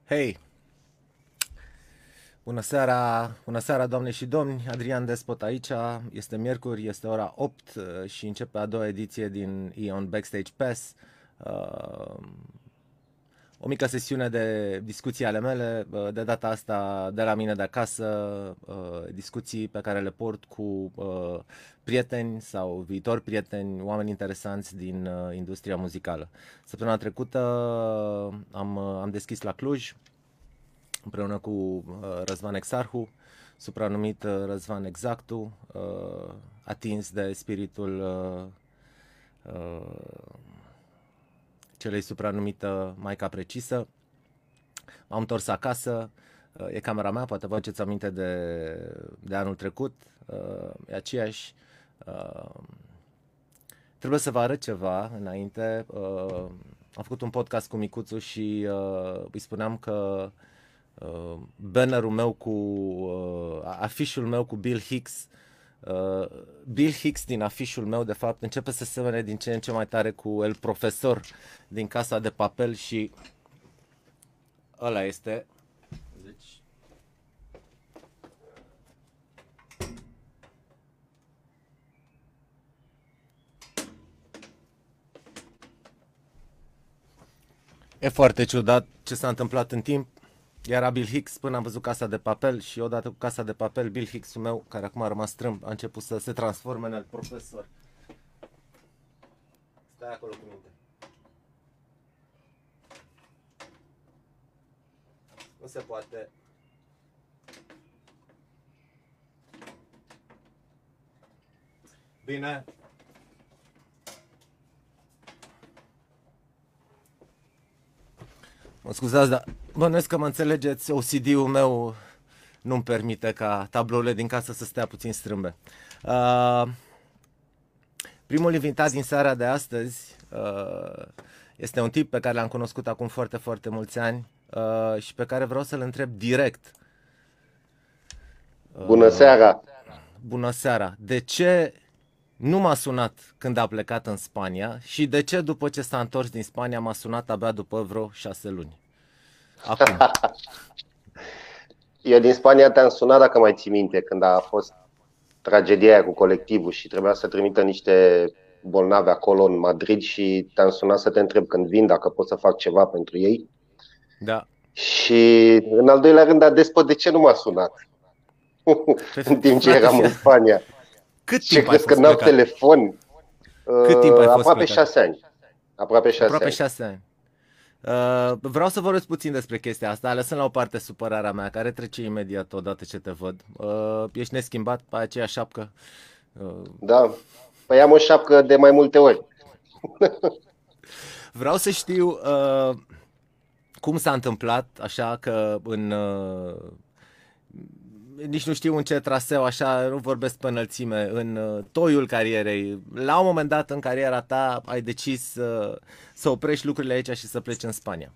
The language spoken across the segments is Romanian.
Hei, bună seara doamne și domni, Adrian Despot aici, este miercuri, este ora 8 și începe a doua ediție din Ion Backstage Pass. Uh, o mică sesiune de discuții ale mele, de data asta de la mine de acasă, discuții pe care le port cu prieteni sau viitori prieteni, oameni interesanți din industria muzicală. Săptămâna trecută am deschis la Cluj, împreună cu Răzvan Exarhu, supranumit Răzvan Exactu, atins de spiritul celei supranumită Maica Precisă. M-am întors acasă, e camera mea, poate vă aduceți aminte de anul trecut, e aceeași. Trebuie să vă arăt ceva înainte. Am făcut un podcast cu Micuțu și îi spuneam că bannerul meu cu afișul meu cu Bill Hicks, Bill Hicks din afișul meu de fapt începe să semene din ce în ce mai tare cu El Profesor din Casa de Papel și ăla este. Deci, e foarte ciudat ce s-a întâmplat în timp. Era Bill Hicks până am văzut Casa de Papel și odată cu Casa de Papel, Bill Hicks-ul meu, care acum a rămas strâmb, a început să se transforme în El Profesor. Stai acolo cu minte. Nu se poate. Bine. Mă scuzați, dar bănuiesc că mă înțelegeți, OCD-ul meu nu-mi permite ca tablourile din casă să stea puțin strâmbe. Primul invitat din seara de astăzi este un tip pe care l-am cunoscut acum foarte, foarte mulți ani și pe care vreau să-l întreb direct. Bună seara! Bună seara! De ce nu m-a sunat când a plecat în Spania și de ce după ce s-a întors din Spania m-a sunat abia după vreo 6 luni? Acum. Eu din Spania te-am sunat, dacă mai ții minte, când a fost tragedia aia cu colectivul și trebuia să trimită niște bolnavi acolo în Madrid și te-am sunat să te întreb când vin dacă pot să fac ceva pentru ei. Da. Și în al doilea rând, Despot, de ce nu m-a sunat? În timp ce Frate, eram în Spania. cât Ce timp ai crezi că fost n-am plecat? telefon? Cât timp ai fost Aproape plecat? 6 ani. Aproape 6 Aproape ani. 6 ani. Vreau să vorbesc puțin despre chestia asta, lăsând la o parte supărarea mea, care trece imediat odată ce te văd. Ești neschimbat pe aceeași șapcă? Da. Păi am o șapcă de mai multe ori. Vreau să știu cum s-a întâmplat așa că nici nu știu în ce traseu, așa, nu vorbesc pe înălțime, în toiul carierei. La un moment dat în cariera ta ai decis să oprești lucrurile aici și să pleci în Spania.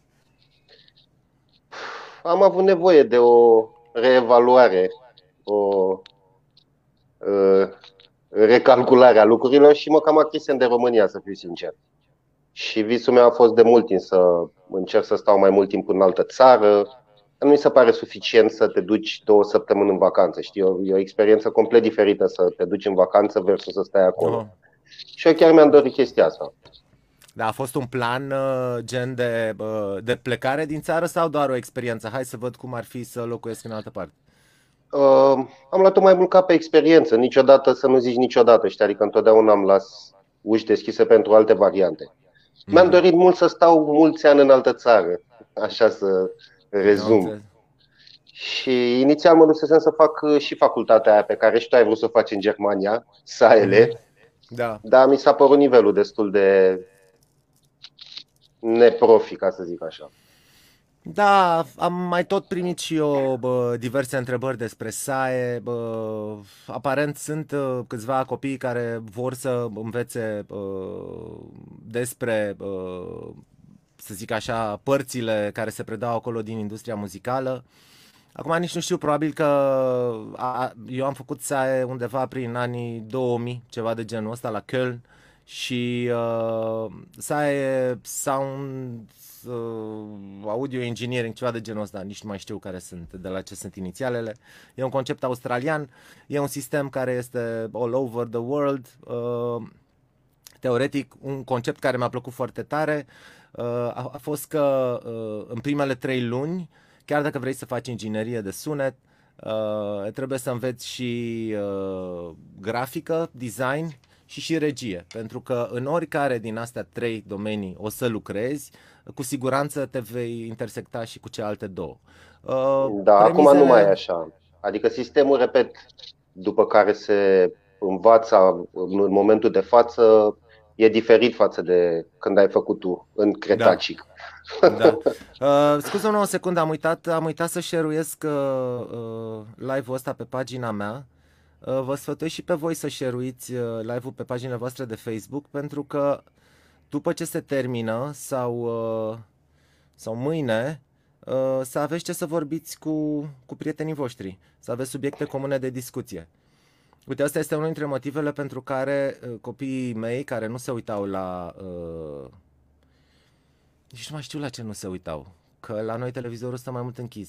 Am avut nevoie de o reevaluare, o uh, recalculare a lucrurilor și mă cam achise de România, să fiu sincer. Și visul meu a fost de mult timp să încerc să stau mai mult timp în altă țară. Nu mi se pare suficient să te duci 2 săptămâni în vacanță, știi? E o experiență complet diferită să te duci în vacanță versus să stai Oh. acolo. Și eu chiar mi-am dorit chestia asta. Da, a fost un plan gen de plecare din țară sau doar o experiență? Hai să văd cum ar fi să locuiesc în altă parte. Am luat-o mai mult ca pe experiență, niciodată să nu zici niciodată, știi? Adică întotdeauna am las uși deschise pentru alte variante. Mi-am dorit mult să stau mulți ani în altă țară, așa să rezum. Și inițial mă dusesem să fac și facultatea aia pe care și tu ai vrut să o faci în Germania, SAELE, Da. dar mi s-a părut nivelul destul de neprofi, ca să zic așa. Da, am mai tot primit și eu diverse întrebări despre SAE. Aparent sunt câțiva copii care vor să învețe despre, să zic așa, părțile care se predau acolo din industria muzicală. Acum nici nu știu, probabil că eu am făcut SAE undeva prin anii 2000, ceva de genul ăsta, la Köln. Și SAE Sound audio engineering, ceva de genul ăsta, nici nu mai știu care sunt, de la ce sunt inițialele. E un concept australian, e un sistem care este all over the world. Teoretic, un concept care mi-a plăcut foarte tare a fost că în primele 3 luni, chiar dacă vrei să faci inginerie de sunet, trebuie să înveți și grafică, design și regie, pentru că în oricare din astea 3 domenii o să lucrezi, cu siguranță te vei intersecta și cu celelalte 2. Da, acum nu mai e așa. Adică sistemul, repet, după care se învață în momentul de față, e diferit față de când ai făcut tu în Cretacic. Da. Scuze-mă o secundă, am uitat să share-uiesc live-ul ăsta pe pagina mea. Vă sfătuiesc și pe voi să share-uiți live-ul pe paginile voastre de Facebook, pentru că după ce se termină sau mâine, să aveți ce să vorbiți cu prietenii voștri, să aveți subiecte comune de discuție. Uite, asta este unul dintre motivele pentru care copiii mei care nu se uitau la... nici nu mai știu la ce nu se uitau, că la noi televizorul stă mai mult închis.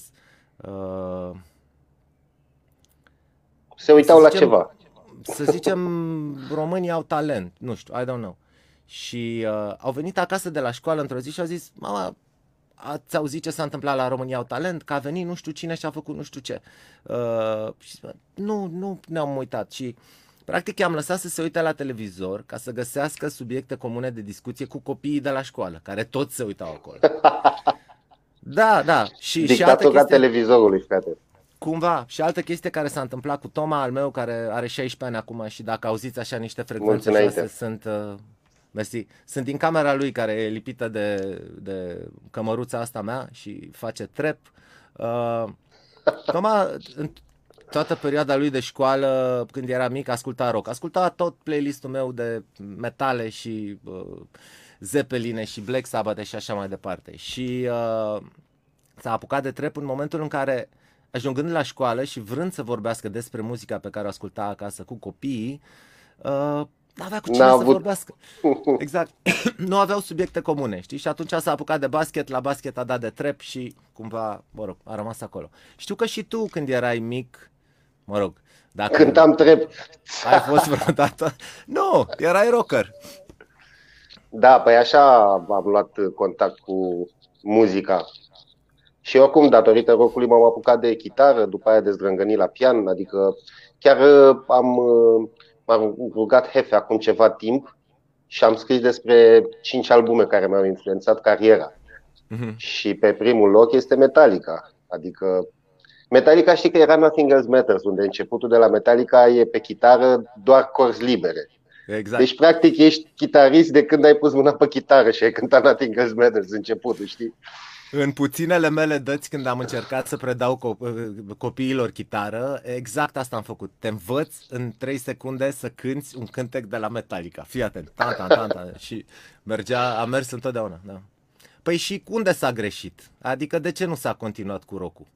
Se uitau la ceva. Să zicem, românii au talent, nu știu, I don't know. Și au venit acasă de la școală într-o zi și au zis: mama, ați auzit ce s-a întâmplat la România au talent? Că a venit nu știu cine și a făcut nu știu ce. Și nu ne-am uitat. Și practic i-am lăsat să se uite la televizor ca să găsească subiecte comune de discuție cu copiii de la școală, care toți se uitau acolo. Da. Dictatura televizorului, frate. Cumva. Și altă chestie care s-a întâmplat cu Toma, al meu, care are 16 ani acum, și dacă auziți așa niște frecvențe joase, sunt din camera lui, care e lipită de cămăruța asta mea și face trap. Toma, în toată perioada lui de școală, când era mic, asculta rock. Asculta tot playlistul meu de metale și Zeppeline și Black Sabbath și așa mai departe. Și s-a apucat de trap în momentul în care, ajungând la școală și vrând să vorbească despre muzica pe care o asculta acasă cu copiii, n-avea cu cine să vorbească. Exact. Nu aveau subiecte comune, știi? Și atunci s-a apucat de basket, la basket a dat de trap și cumva, mă rog, a rămas acolo. Știu că și tu, când erai mic, mă rog, dacă cântam trap. Ai fost vreodată? Nu, erai rocker. Da, păi așa am luat contact cu muzica. Și oricum, datorită rockului, m-am apucat de chitară, după aia de zdrângănit la pian, adică chiar m-am rugat Hefe acum ceva timp și am scris despre 5 albume care mi-au influențat cariera. Și pe primul loc este Metallica. Adică Metallica, știi că era Nothing Else Matters, unde începutul de la Metallica e pe chitară doar corzi libere. Exact. Deci practic ești chitarist de când ai pus mâna pe chitară și ai cântat Nothing Else Matters începutul, știi? În puținele mele dăți, când am încercat să predau copiilor chitară, exact asta am făcut. Te învăț în 3 secunde să cânti un cântec de la Metallica. Fii atent. Tan. Și a mers întotdeauna. Da. Păi și unde s-a greșit? Adică de ce nu s-a continuat cu rock-ul?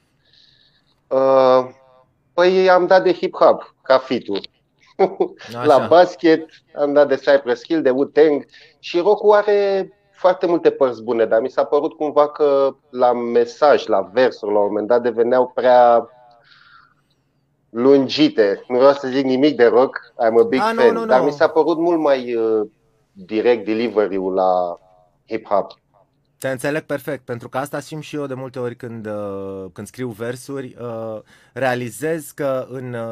Păi am dat de hip-hop, ca fitul. La basket am dat de Cypress Hill, de Wu-Tang. Și rock-ul are foarte multe părți bune, dar mi s-a părut cumva că la mesaj, la versuri, la un moment dat deveneau prea lungite. Nu vreau să zic nimic de rock, I'm a big fan, dar mi s-a părut mult mai direct delivery-ul la hip-hop. Te înțeleg perfect, pentru că asta simt și eu de multe ori când scriu versuri. Realizez că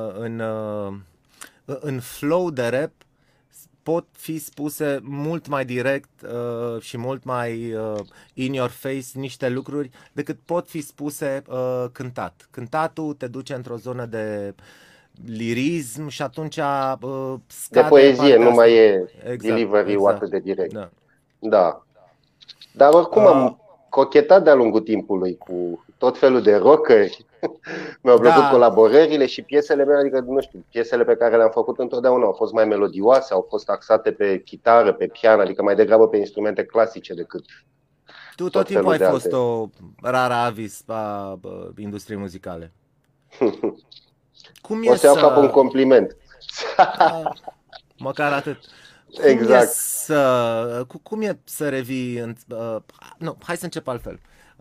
în flow de rap pot fi spuse mult mai direct și mult mai in your face niște lucruri decât pot fi spuse cântat. Cântatul te duce într-o zonă de lirism și atunci scade de poezie, nu mai e exact, delivery-ul atât de direct. Da. Dar oricum am cochetat de-a lungul timpului cu tot felul de rockeri. Mi-au plăcut colaborările și piesele mele, adică nu știu, piesele pe care le-am făcut întotdeauna au fost mai melodioase, au fost axate pe chitară, pe pian, adică mai degrabă pe instrumente clasice decât tu tot timpul ai fost o rara avis a industriei muzicale. Cum o să iau ca un compliment. Măcar atât. Exact. Cum e să revii nu, hai să încep altfel.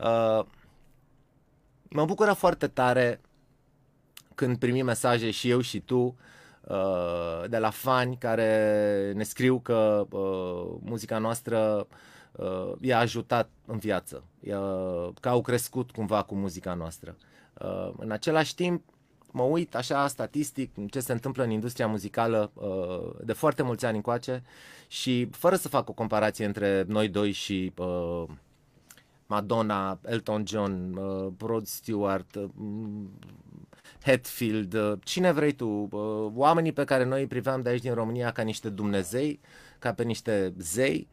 Mă bucură foarte tare când primim mesaje și eu și tu de la fani care ne scriu că muzica noastră i-a ajutat în viață, că au crescut cumva cu muzica noastră. În același timp, mă uit așa statistic ce se întâmplă în industria muzicală de foarte mulți ani încoace și fără să fac o comparație între noi doi și Madonna, Elton John, Rod Stewart, Hetfield, cine vrei tu, oamenii pe care noi îi priveam de aici din România ca niște dumnezei, ca pe niște zei,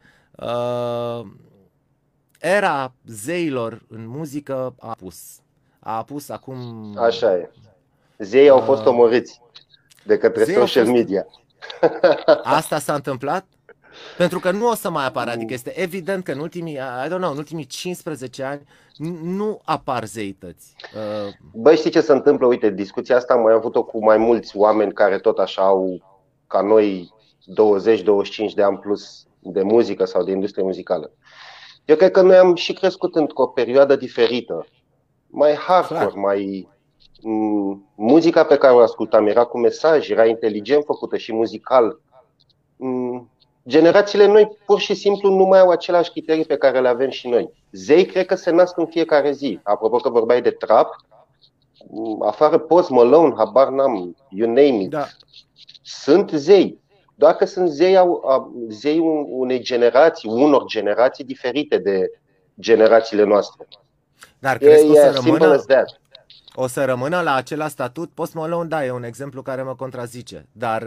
era zeilor în muzică a apus acum... Așa e. Zeii au fost omorâți de către social media. Asta s-a întâmplat? Pentru că nu o să mai apară, adică este evident că în ultimii, în ultimii 15 ani nu apar zeități. Băi, știi ce se întâmplă? Uite, discuția asta am mai avut-o cu mai mulți oameni care tot așa au, ca noi, 20-25 de ani plus de muzică sau de industrie muzicală. Eu cred că noi am și crescut într-o perioadă diferită, mai hardcore, mai... Muzica pe care o ascultam era cu mesaj, era inteligent făcută și muzical. Generațiile noi pur și simplu nu mai au aceleași criterii pe care le avem și noi. Zei cred că se nasc în fiecare zi. Apropo că vorbeai de trap, afară Post Malone, habar n-am, you name it. Da. Sunt zei. Doar că sunt zei unei generații, unor generații diferite de generațiile noastre. Dar crezi că o să rămână la acela statut? Post Malone, da, e un exemplu care mă contrazice. Dar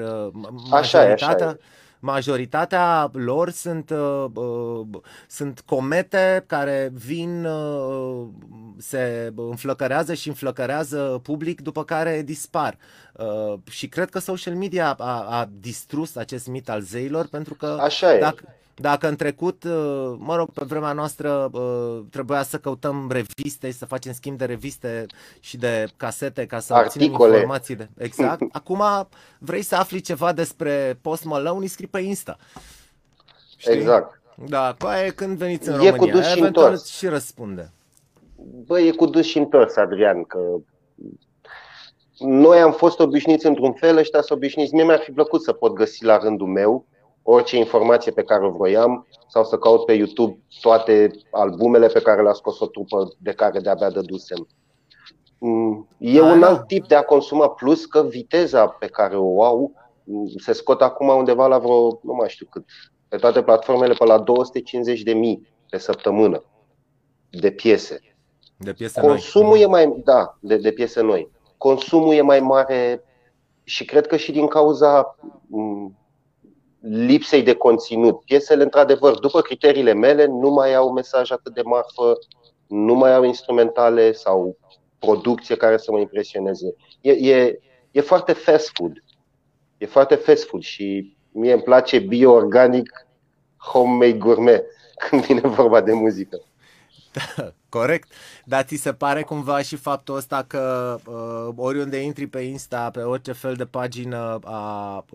majoritatea lor sunt comete care vin, se înflăcărează și înflăcărează public, după care dispar. Și cred că social media a distrus acest mit al zeilor, pentru că dacă în trecut, mă rog, pe vremea noastră trebuia să căutăm reviste și să facem schimb de reviste și de casete ca să obținem informații. Exact. Acum vrei să afli ceva despre Post Malone, îi scrii pe Insta. Știi? Exact. Da, când veniți în România, eventual și răspunde. Băi, e cu dus și întors, Adrian, că noi am fost obișnuiți într-un fel, ăștia s-au obișnuiți. Mie mi-ar fi plăcut să pot găsi la rândul meu orice informație pe care o vroiam sau să caut pe YouTube toate albumele pe care le-a scos o trupă de care de-abia dădusem. E un alt tip de a consuma, plus că viteza pe care o au se scot acum undeva la vreo, nu mai știu cât, pe toate platformele pe la 250.000 pe săptămână de piese. De piese Consumul noi. E mai, da, de piese noi. Consumul e mai mare și cred că și din cauza lipsei de conținut. Piesele, într-adevăr, după criteriile mele, nu mai au mesaj atât de marfă, nu mai au instrumentale sau producție care să mă impresioneze. E foarte fast food. E foarte fast food și mie îmi place bio-organic, homemade gourmet când vine vorba de muzică. Corect, dar ți se pare cumva și faptul ăsta că oriunde intri pe Insta, pe orice fel de pagină a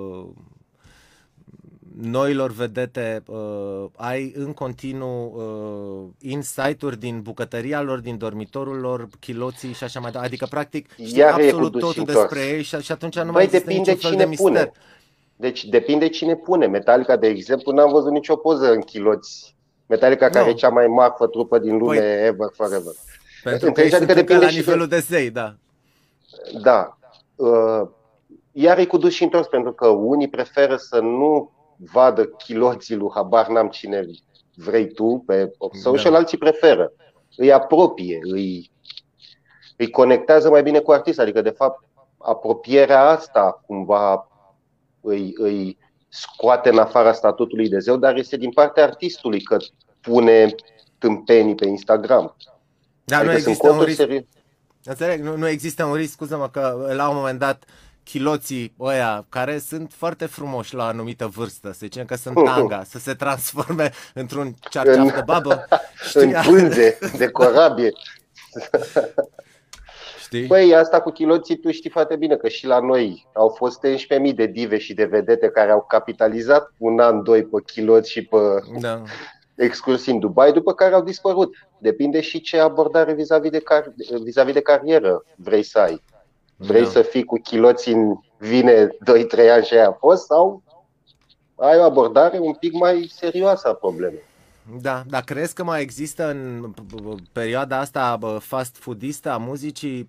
noilor vedete, ai în continuu insight-uri din bucătăria lor, din dormitorul lor, chiloții și așa mai departe. Adică, practic, știi absolut totul despre ei și atunci nu mai există niciun fel de mister. Deci depinde cine pune. Metallica, de exemplu, n-am văzut nicio poză în chiloți. Metallica, care e cea mai marfă trupă din lume, ever, forever. Pentru că ești încă la nivelul de zei, da. Da. Iar e cu dus și întors, pentru că unii preferă să nu vadă chiloții lui habar n-am cine vrei tu pe social, alții preferă. Îi apropie, îi conectează mai bine cu artistul. Adică, de fapt, apropierea asta cumva îi scoate în afara statutului de zeu, dar este din partea artistului că pune tâmpenii pe Instagram. Da, adică nu există un risc. Înțeleg, nu există un risc, scuză-mă, că la un moment dat chiloții ăia care sunt foarte frumoși la o anumită vârstă, să zicem că sunt tanga, să se transforme într-un cearceaf de babă. În pânze de corabie. Știi? Băi, asta cu chiloții, tu știi foarte bine că și la noi au fost 11.000 de dive și de vedete care au capitalizat un an, doi pe chiloți și pe Da, excursii în Dubai, după care au dispărut. Depinde și ce abordare vis-a-vis de carieră vrei să ai. Vrei da. să fii cu chiloți în vine 2-3 ani și aia a fost, sau ai o abordare un pic mai serioasă a problemei. Da, dar crezi că mai există în perioada asta fast foodistă a muzicii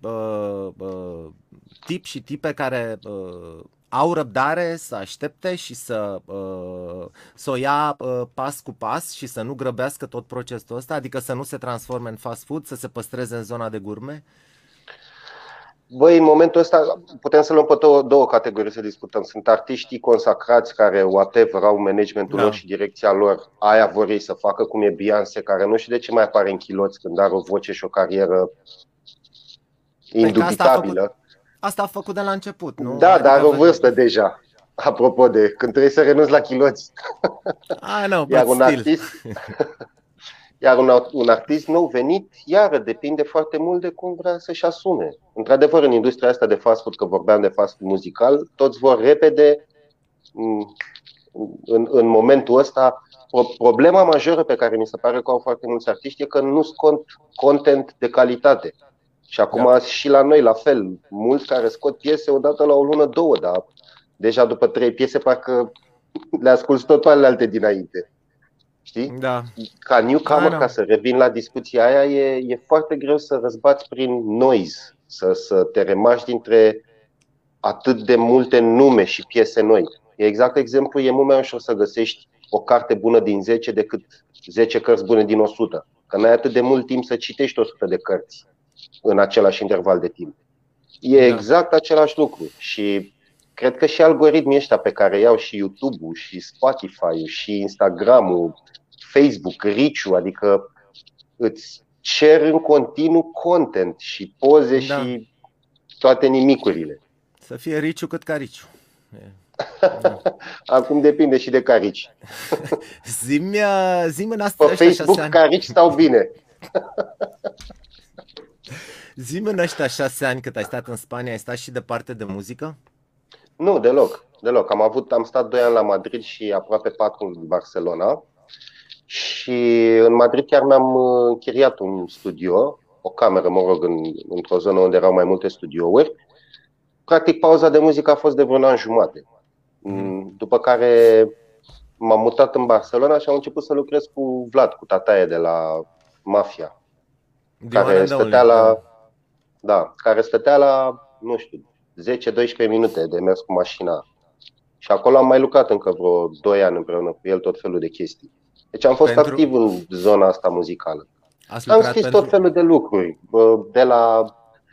tip și tipe care au răbdare să aștepte și să o ia pas cu pas și să nu grăbească tot procesul ăsta, adică să nu se transforme în fast food, să se păstreze în zona de gurme? Băi, în momentul ăsta putem să luăm pe două categorii să discutăm. Sunt artiștii consacrați care, whatever, au managementul lor Da. și direcția lor. Aia vor ei să facă, cum e Beyoncé, care nu știu de ce mai apare în chiloți când are o voce și o carieră Păi că indubitabilă. asta a făcut de la început, nu? Da, dar Adică are o vârstă deja. Apropo de când trebuie să renunți la chiloți. I know, Iar but un still. artist, iar un artist nou venit, iară, depinde foarte mult de cum vrea să-și asume. Într-adevăr, în industria asta de fast food, că vorbeam de fast food muzical, toți vor repede. În momentul ăsta, problema majoră pe care mi se pare că au foarte mulți artiști e că nu scot content de calitate. Și acum Da. și la noi la fel, mulți care scot piese odată la o lună, două, dar deja după 3 piese parcă le asculți tot alte dinainte. Știi? Da. Ca I newcomer, ca know. să revin la discuția aia, e foarte greu să răzbați prin noise, să te remarci dintre atât de multe nume și piese noi. E exact exemplu, e mult mai ușor să găsești o carte bună din 10 decât 10 cărți bune din 100. Că n-ai atât de mult timp să citești 100 de cărți în același interval de timp. E Da. exact același lucru și cred că și algoritmii ăștia pe care iau și YouTube-ul, și Spotify-ul, și Instagram-ul, Facebook, Reach-ul, adică îți cer în continuu content și poze Da. și toate nimicurile. Să fie riciu cât ca riciu. Da. Acum depinde și de carici. Zi-mi în Pe ăștia 6 Facebook ani. carici stau bine. Zi-mi în ăștia 6 ani cât ai stat în Spania, ai stat și departe de muzică? Nu, deloc. Deloc. Am stat 2 ani la Madrid și aproape 4 în Barcelona. Și în Madrid chiar mi-am închiriat un studio, o cameră, mă rog, într-o zonă unde erau mai multe studiouri. Practic, pauza de muzică a fost de vreun an jumate. După care m-am mutat în Barcelona și am început să lucrez cu Vlad, cu tataie de la Mafia, The one care and only. stătea care stătea la, nu știu, 10-12 minute de mers cu mașina. Și acolo am mai lucrat încă vreo 2 ani împreună cu el, tot felul de chestii. Deci am fost activ în zona asta muzicală. Am scris tot felul de lucruri, de la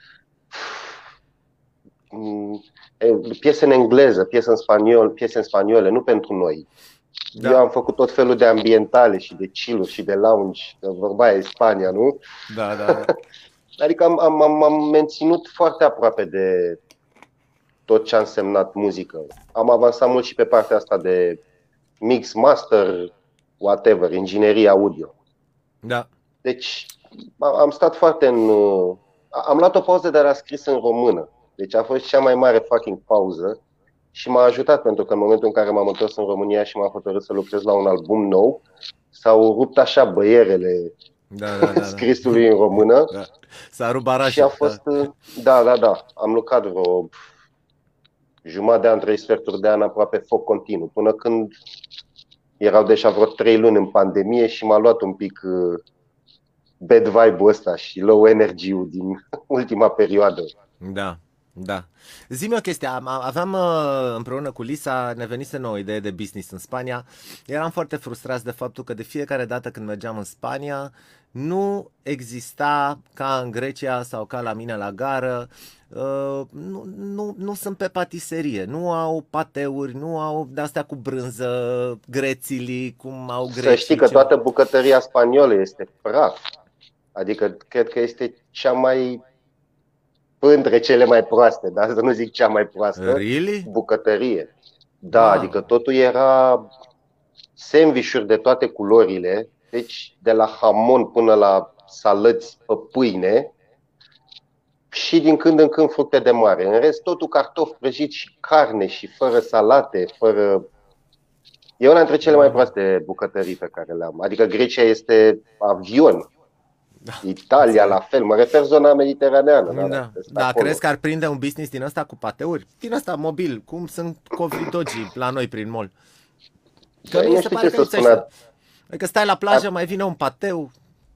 piese în engleză, piese în spaniole, nu pentru noi. Da. Eu am făcut tot felul de ambientale și de chill-uri și de lounge, vorba aia e Spania, nu? Da, da. Adică am menținut foarte aproape de tot ce a însemnat muzică. Am avansat mult și pe partea asta de mix, master, whatever, inginerie audio. Da. Deci am stat foarte am luat o pauză, dar a scris în română. Deci a fost cea mai mare fucking pauză și m-a ajutat pentru că în momentul în care m-am întors în România și m-am hotărât să lucrez la un album nou, s-au rupt așa băierele scrisului în română. Da. S-a rupt barajul. Și a fost, da. Am lucrat vreo jumătate de an, 3 sferturi de an aproape foc continuu, până când erau deja vreo 3 luni în pandemie și m-a luat un pic bad vibe-ul ăsta și low energy-ul din ultima perioadă. Da, da. Zi-mi o chestie, aveam împreună cu Lisa, ne venise nouă idee de business în Spania. Eram foarte frustrați de faptul că de fiecare dată când mergeam în Spania nu exista ca în Grecia sau ca la mine la gară. Nu sunt pe patiserie, nu au pateuri, nu au de-astea cu brânză, grețili, cum au grecii. Să știi că toată bucătăria spaniolă este praf. Adică cred că este cea mai, între cele mai proaste, dar să nu zic cea mai proastă, bucătărie. Da, adică totul era sandwich-uri de toate culorile, deci de la hamon până la salăți pe pâine. și din când în când fructe de mare. În rest, totul cartofi prăjiți și carne și fără salate, fără... E una dintre cele mai proaste bucătării pe care le-am. Adică Grecia este avion. Italia la fel, mă refer zona mediteraneană, Da, da, acolo. crezi că ar prinde un business din ăsta cu pateuri? Din ăsta mobil, cum sunt covidogii la noi prin mall. Că Băi, mie nu se știu pare ce că să spun. adică stai la plajă, mai vine un pateu.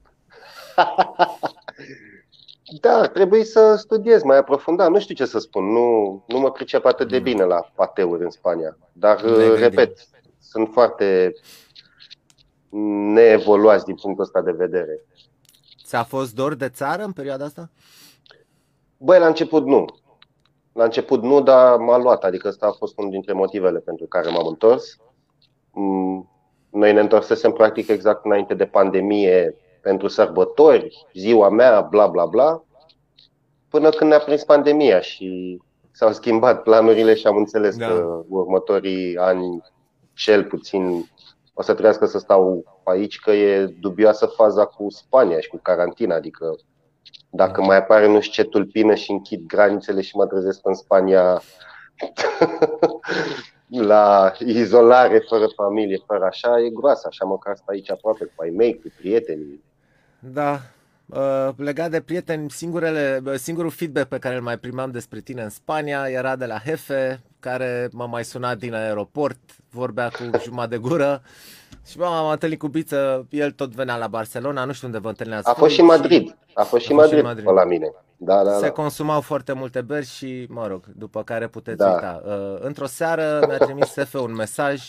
Da, ar trebui să studiez mai aprofundat. Nu știu ce să spun. Nu mă pricep atât de bine la pateuri în Spania. Dar, Ne gândim. repet, sunt foarte neevoluați din punctul ăsta de vedere. Ți-a fost dor de țară în perioada asta? Băi, la început nu. La început nu, dar m-a luat. Adică ăsta a fost unul dintre motivele pentru care m-am întors. Noi ne întorsesem practic exact înainte de pandemie pentru sărbători, ziua mea, bla bla bla, până când ne-a prins pandemia și s-au schimbat planurile și am înțeles că următorii ani cel puțin o să trebuiască să stau aici, că e dubioasă faza cu Spania și cu carantina. Adică dacă mai apare nu știu ce tulpină și închid granițele și mă trezesc în Spania la izolare, fără familie, fără așa, e groasă. Așa măcar stai aici aproape cu ai mei, cu prietenii. Da. Legat de prieteni, singurul feedback pe care îl mai primeam despre tine în Spania era de la Jefe, care m-a mai sunat din aeroport, vorbea cu jumătate de gură și m-am întâlnit cu Biță, el tot venea la Barcelona, nu știu unde vă întâlneați. A fost și Madrid, a fost și Madrid pe la mine. Se consumau foarte multe beri și, mă rog, după care puteți Da. uita. Într-o seară mi-a trimis Sefe un mesaj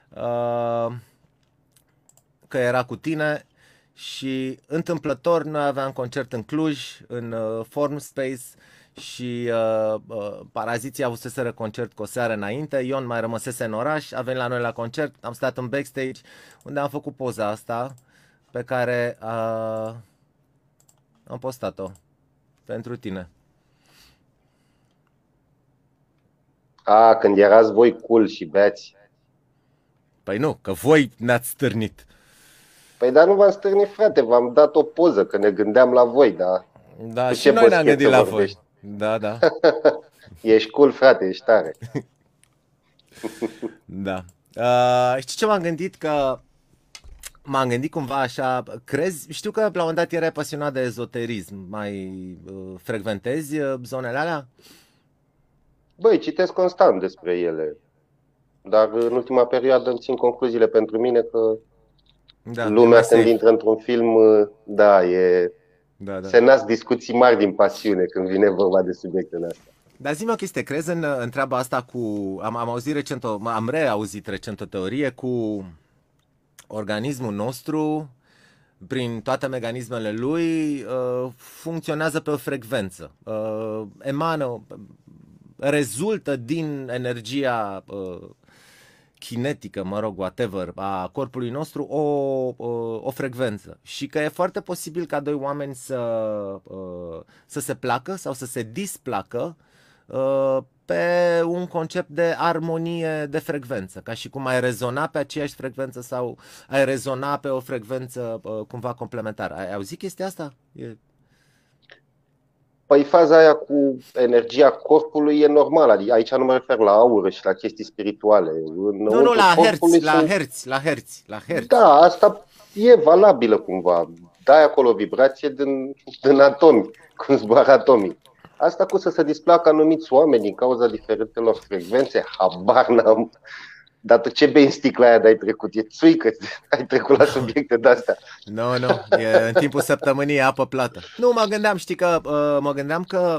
că era cu tine și întâmplător noi aveam concert în Cluj, în Form Space și Paraziții avuseseră concert cu o seară înainte, Ion mai rămăsese în oraș, a venit la noi la concert, am stat în backstage unde am făcut poza asta pe care am postat-o pentru tine. Când erați voi cool și beați. Păi nu, că voi ne-ați stârnit. Păi dar nu v-am stârnit, frate, v-am dat o poză, că ne gândeam la voi, da? Da, și noi ne-am gândit la voi. Da, da. Ești cool, frate, ești tare. Da. Știi ce m-am gândit? Că m-am gândit cumva așa, știu că la un moment dat erai pasionat de ezoterism, mai frecventezi zonele alea? Băi, citesc constant despre ele, dar în ultima perioadă îmi țin concluziile pentru mine că lumea când intră într-un film, se nasc discuții mari din pasiune când vine vorba de subiectele astea. Dar zi-mi o chestie, crezi în treaba asta cu... Am reauzit recent o teorie cu organismul nostru, prin toate mecanismele lui, funcționează pe o frecvență. Rezultă din energia kinetică, mă rog, whatever, a corpului nostru o frecvență. Și că e foarte posibil ca doi oameni să se placă sau să se displacă pe un concept de armonie de frecvență, ca și cum ai rezona pe aceeași frecvență sau ai rezona pe o frecvență cumva complementară. Ai auzit chestia asta? Păi faza aia cu energia corpului e normală, adică aici nu mă refer la aură și la chestii spirituale. Nu, la herți. Da, asta e valabilă cumva. Dai acolo vibrație din atomi, cum zboară atomii. Asta cu să se displacă anumiți oameni din cauza diferitelor frecvențe, habar n-am. Dar tu ce bei în sticla aia de-ai trecut? E țuică, ai trecut la subiecte de-astea. Nu, e în timpul săptămânii apă plată. Nu, mă gândeam că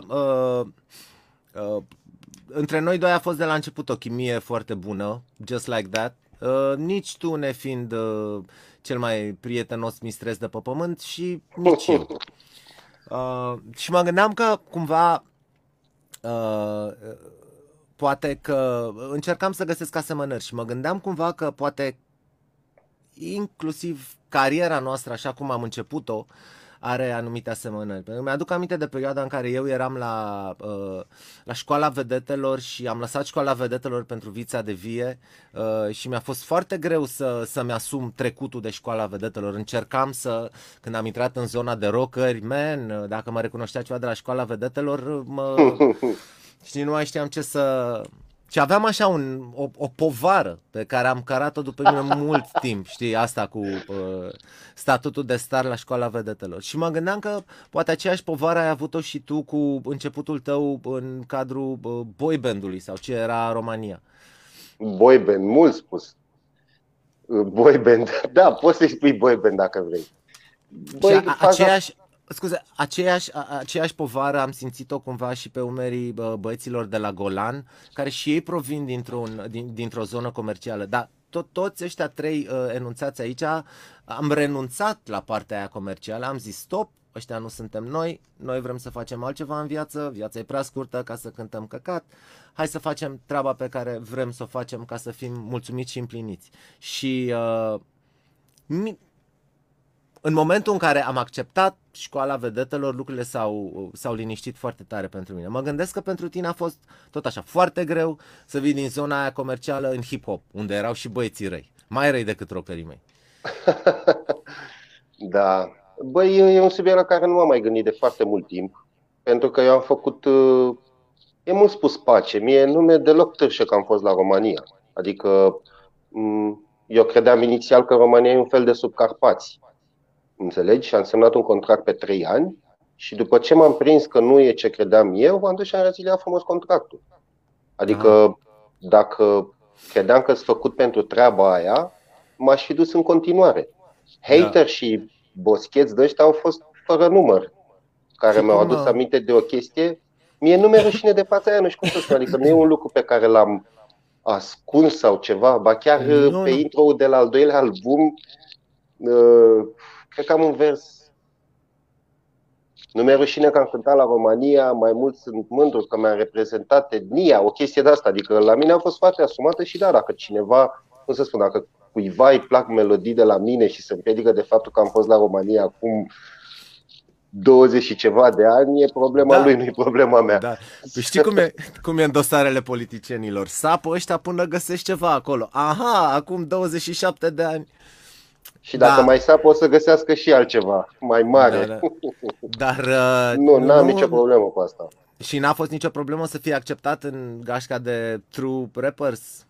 între noi doi a fost de la început o chimie foarte bună, just like that. Nici tu nefiind cel mai prietenos mistreț de pe pământ și nici eu. Și mă gândeam că cumva poate că încercam să găsesc asemănări și mă gândeam cumva că poate inclusiv cariera noastră așa cum am început-o are anumite asemănări. Pentru că mi-aduc aminte de perioada în care eu eram la școala vedetelor și am lăsat școala vedetelor pentru Vița de Vie și mi-a fost foarte greu să-mi asum trecutul de școala vedetelor. Încercam când am intrat în zona de rockeri, dacă mă recunoștea ceva de la școala vedetelor, știi, nu mai știam ce să... Și aveam așa o povară pe care am cărat-o după mine mult timp, știi, asta cu statutul de star la școala vedetelor. Și mă gândeam că poate aceeași povară ai avut-o și tu cu începutul tău în cadrul boyband-ului sau ce era România. Boyband, mult spus. Boyband, da, poți să-i spui boyband dacă vrei. Băi, aceeași povară am simțit-o cumva și pe umerii băieților de la Golan, care și ei provin dintr-o zonă comercială. Dar toți ăștia trei enunțați aici am renunțat la partea aia comercială, am zis stop, ăștia nu suntem noi vrem să facem altceva în viață, viața e prea scurtă ca să cântăm căcat, hai să facem treaba pe care vrem să o facem ca să fim mulțumiți și împliniți. Și în momentul în care am acceptat școala vedetelor, lucrurile s-au liniștit foarte tare pentru mine. Mă gândesc că pentru tine a fost tot așa foarte greu să vii din zona aia comercială în hip-hop, unde erau și băieții răi, mai răi decât rockerii mei. Da. Băi, e un subiect la care nu m-am mai gândit de foarte mult timp, pentru că eu am făcut, e mult spus pace, mie nu mi-e deloc târșă că am fost la România. Adică eu credeam inițial că România e un fel de Subcarpați. Înțelegi? Și am semnat un contract pe 3 ani și după ce m-am prins că nu e ce credeam eu, m-am dus și am reziliat frumos contractul. Adică dacă credeam că-s făcut pentru treaba aia, m-aș fi dus în continuare. Hater și boscheți de ăștia au fost fără număr, care mi-au adus aminte de o chestie. Mie nu mi-e rușine de fața aia, nu știu cum să spun, adică nu e un lucru pe care l-am ascuns sau ceva, ba chiar pe intro-ul de la al doilea album, cred că am un vers. Nu mi-e rușine că am cântat la România, mai mult sunt mândru că mi-am reprezentat etnia, o chestie de asta. Adică la mine a fost foarte asumată și da, dacă cineva, cum să spun, dacă cuiva îi plac melodii de la mine și se împiedică de faptul că am fost la România acum 20 și ceva de ani, e problema lui, nu e problema mea. Da. Știi cum e în dosarele politicienilor? Sapă ăștia până găsești ceva acolo. Aha, acum 27 de ani. Și dacă mai sapă, o să găsească și altceva mai mare. Dar n-am nicio problemă cu asta. Și n-a fost nicio problemă să fie acceptat în gașca de true rappers?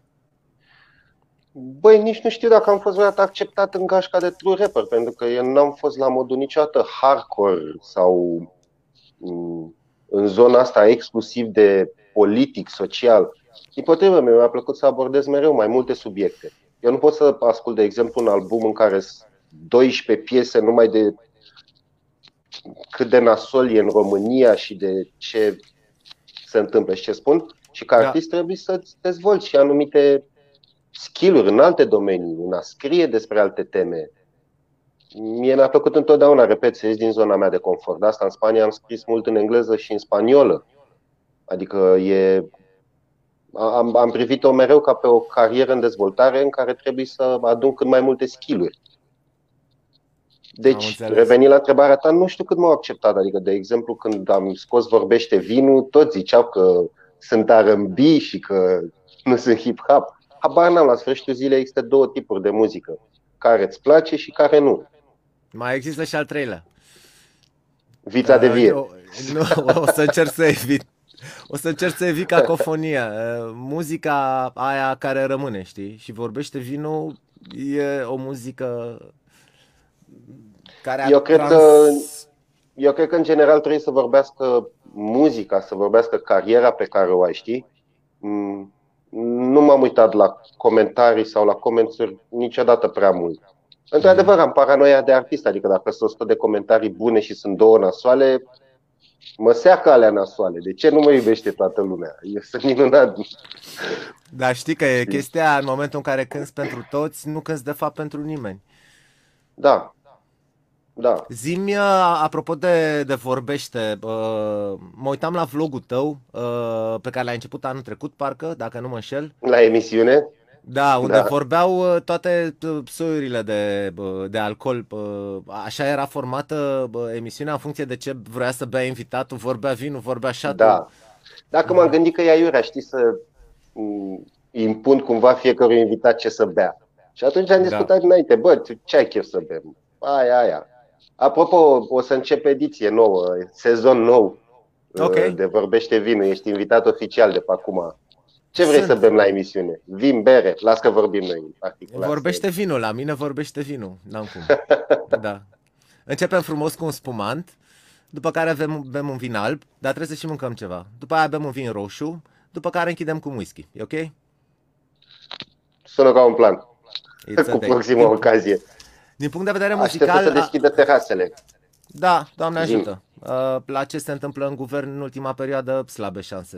Băi, nici nu știu dacă am fost vreodată acceptat în gașca de true rapper, pentru că eu n-am fost la modul niciodată hardcore sau în zona asta exclusiv de politic, social. Dimpotrivă, mi-a plăcut să abordez mereu mai multe subiecte. Eu nu pot să ascult, de exemplu, un album în care sunt 12 piese numai de cât de nasol e în România și de ce se întâmplă și ce spun. Și ca artist trebuie să-ți dezvolți și anumite skill-uri în alte domenii, în a scrie despre alte teme. Mie mi-a plăcut întotdeauna, repet, să ies din zona mea de confort. De asta în Spania am scris mult în engleză și în spaniolă. Adică am privit-o mereu ca pe o carieră în dezvoltare în care trebuie să adun cât mai multe skill-uri. Deci, revenind la întrebarea ta, nu știu cât m-au acceptat. Adică, de exemplu, când am scos Vorbește Vinul, toți ziceau că sunt R&B și că nu sunt hip-hop. Habar n-am, la sfârșitul zilei există două tipuri de muzică, care îți place și care nu. Mai există și al treilea. Vița de Vie. Nu, o să încerc să evit. O să încerc să evit cacofonia. Muzica aia care rămâne, știi? Și Vorbește Vinul e o muzică care eu cred că în general trebuie să vorbească muzica, să vorbească cariera pe care o ai, știi? Nu m-am uitat la comentarii sau la comentarii niciodată prea mult. Într-adevăr, am paranoia de artist, adică dacă sunt 100 de comentarii bune și sunt 2 nasoale, mă seacă alea nasoale. De ce nu mă iubește toată lumea? Eu sunt minunat. Dar știi că e chestia, în momentul în care cânți pentru toți, nu cânți de fapt pentru nimeni. Da. Zi-mi, apropo de Vorbește, mă uitam la vlogul tău, pe care l-ai început anul trecut, parcă, dacă nu mă înșel. La emisiune? Da, unde Da, vorbeau toate soiurile de alcool. Așa era formată emisiunea în funcție de ce vrea să bea invitatul. Vorbea vinul, vorbea șatul. da. Dacă m-am gândit că e aiurea, știi, să impun cumva fiecărui invitat ce să bea. Și atunci am Da. discutat înainte, bă, ce ai chef să bem? Aia. Apropo, o să încep ediție nouă, sezon nou Ok. de Vorbește Vinul. Ești invitat oficial de pe acum. Ce vrei să Sunt. bem la emisiune? Vin, bere? Las că vorbim noi în particular. Vorbește vinul, la mine vorbește vinul. N-am cum. Da. Începem frumos cu un spumant, după care bem un vin alb, dar trebuie să și mâncăm ceva. După aia bem un vin roșu, după care închidem cu whisky. E ok? Sună ca un plan. It's a Cu date. proxima ocazie. Din punct de vedere Aștept să se muzical, deschidă terasele. da, Doamne Zim. ajută. La ce se întâmplă în guvern în ultima perioadă, slabe șanse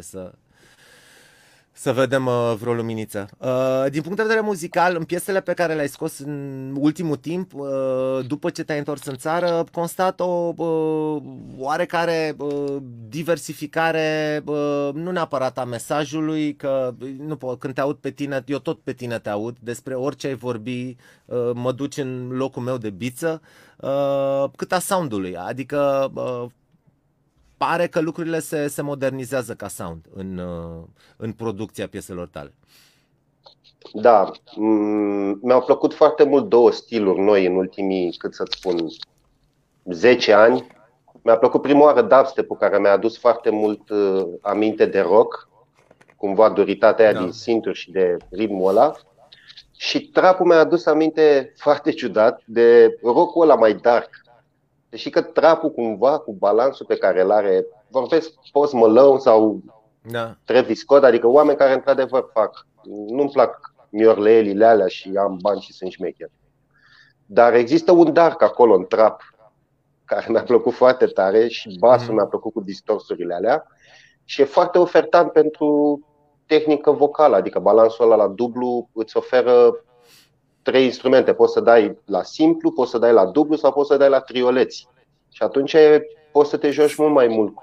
să vedem vreo luminiță. Din punct de vedere muzical, în piesele pe care le-ai scos în ultimul timp, după ce te-ai întors în țară, constat o oarecare diversificare, nu neapărat a mesajului, că nu pot, când te aud pe tine, eu tot pe tine te aud, despre orice ai vorbi, mă duci în locul meu de biță, cât a soundului, adică pare că lucrurile se modernizează ca sound în producția pieselor tale. Da, mi-au plăcut foarte mult două stiluri noi în ultimii, cât să-ți spun, 10 ani. Mi-a plăcut prima oară dubstep-ul, care mi-a adus foarte mult aminte de rock, cumva duritatea aia din synth-uri și de ritmul ăla. Și trap-ul mi-a adus aminte foarte ciudat de rock-ul ăla mai dark. Deși că trap-ul cumva, cu balansul pe care îl are, vorbesc Post Malone sau Travis Scott, adică oameni care într-adevăr fac. Nu-mi plac miorleelile alea și am bani și sunt șmecher. Dar există un dark acolo în trap care mi-a plăcut foarte tare și basul mi-a plăcut cu distorsurile alea și e foarte ofertant pentru tehnică vocală, adică balansul ăla la dublu îți oferă 3 instrumente. Poți să dai la simplu, poți să dai la dublu sau poți să dai la trioleți. Și atunci poți să te joci mult mai mult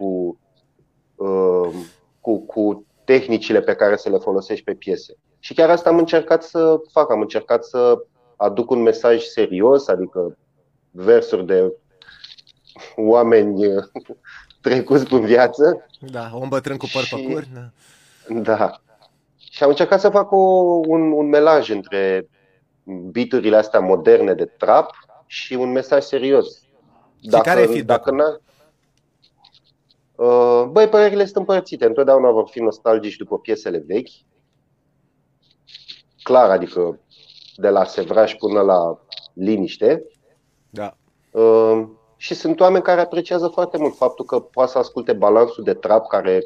cu tehnicile pe care să le folosești pe piese. Și chiar asta am încercat să fac. Am încercat să aduc un mesaj serios, adică versuri de oameni trecuți prin viață. Da, un bătrân cu păr pe cur. Da. Și am încercat să fac un melaj între beat-urile astea moderne de trap și un mesaj serios. Și care e feedback-ul? Băi, părerile sunt împărțite. Întotdeauna vor fi nostalgici după piesele vechi. Clar, adică de la Sevraj până la Liniște. Da. Și sunt oameni care apreciază foarte mult faptul că poate să asculte balansul de trap, care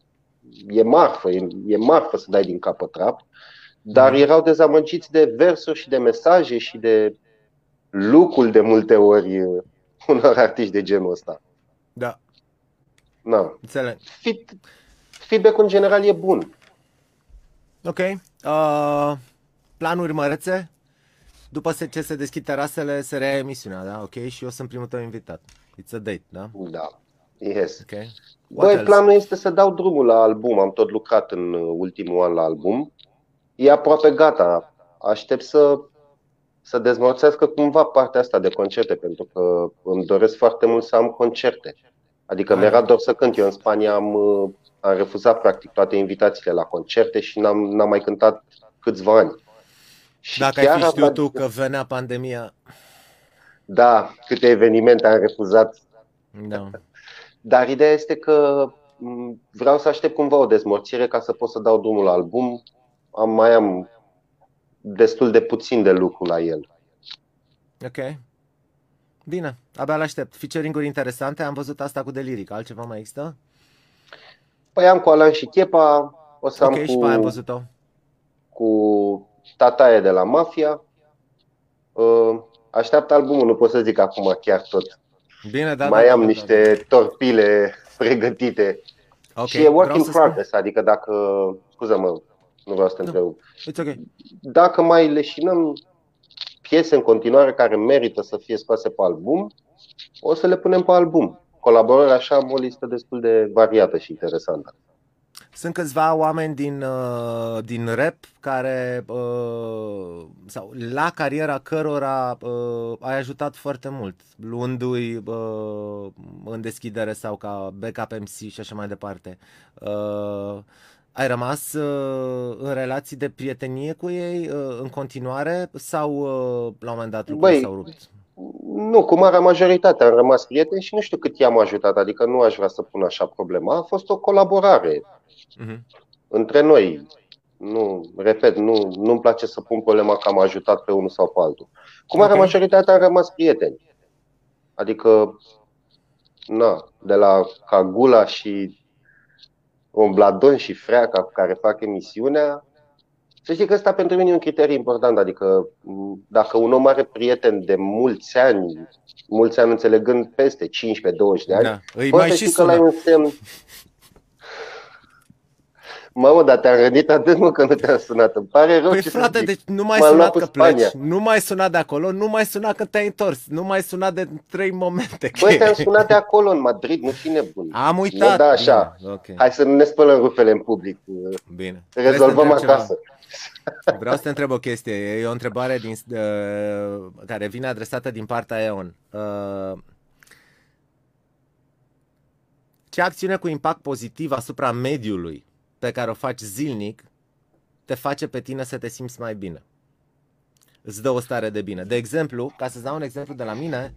e marfă să dai din capă trap, dar erau dezamăgiți de versuri și de mesaje și de look-ul de multe ori unor artiști de genul ăsta. Da. Na. Înțeleg. Feedback-ul în general e bun. Ok. Planuri mărețe? După ce se deschid terasele, se reia emisiunea, da? Ok? Și eu sunt primul tău invitat. It's a date, da? Da. Yes. Okay. Băi, planul este să dau drumul la album. Am tot lucrat în ultimul an la album. E aproape gata. Aștept să dezmorțească cumva partea asta de concerte, pentru că îmi doresc foarte mult să am concerte. Adică mi-era dor să cânt. Eu în Spania am refuzat practic toate invitațiile la concerte și n-am mai cântat câțiva ani. Și dacă ai fi știut tu că venea pandemia... Da, câte evenimente am refuzat. Da. Dar ideea este că vreau să aștept cumva o dezmorțire ca să pot să dau drumul la album. Mai am destul de puțin de lucru la el. Ok. Bine, abia l-aștept. Featuring-uri interesante, am văzut asta cu Deliric. Altceva mai există? Păi am cu Alan și Chepa. O să am și pe aia am văzut-o. Cu Tataie de la Mafia. Așteaptă albumul, nu pot să zic acum chiar tot. Bine, da, mai am niște torpile pregătite. Okay. Și e work in progress, adică dacă... Scuză-mă, nu vreau să te întreb. Okay. Dacă mai leșinăm piese în continuare care merită să fie scoase pe album, o să le punem pe album. Colaborări așa am o listă destul de variată și interesantă. Sunt câțiva oameni din rap care, sau la cariera cărora ai ajutat foarte mult, luându-i în deschidere sau ca backup MC și așa mai departe. Ai rămas în relații de prietenie cu ei în continuare sau la un moment dat lucrurile s-au Băi, rupt? nu, cu marea majoritate am rămas prieteni și nu știu cât i-am ajutat, adică nu aș vrea să pun așa problema. A fost o colaborare Mhm. între noi. Nu, repet, nu-mi place să pun problema că am ajutat pe unul sau pe altul. Cu Ok. marea majoritate am rămas prieteni. Adică, na, de la Cagula și Ombladon și Freaca cu care fac emisiunea, să știi că ăsta pentru mine e un criteriu important. Adică, dacă un om are prieteni de mulți ani înțelegând peste 15-20 de ani, Da, îi poți mai să și știi că ăla e sună. un semn. Mamă, dar te-am rănit atât, mă, că nu te-am sunat. Îmi pare rău, Păi ce să frate, zic. deci nu mai M-am luat sunat cu că pleci, Spania. nu mai sunat de acolo, nu mai sunat că te-ai întors, nu mai sunat de 3 momente Bă, te-am cheie. sunat de acolo, în Madrid, nu fi nebun. Am Nu, uitat. da, Bine, așa. ok, Hai să nu ne spălăm rufele în public. bine. Trebuie să te Rezolvăm întreb ceva. acasă. Vreau să te întreb o chestie. E o întrebare care vine adresată din partea EON. Ce acțiune cu impact pozitiv asupra mediului pe care o faci zilnic te face pe tine să te simți mai bine? Îți dă o stare de bine. De exemplu, ca să-ți dau un exemplu de la mine,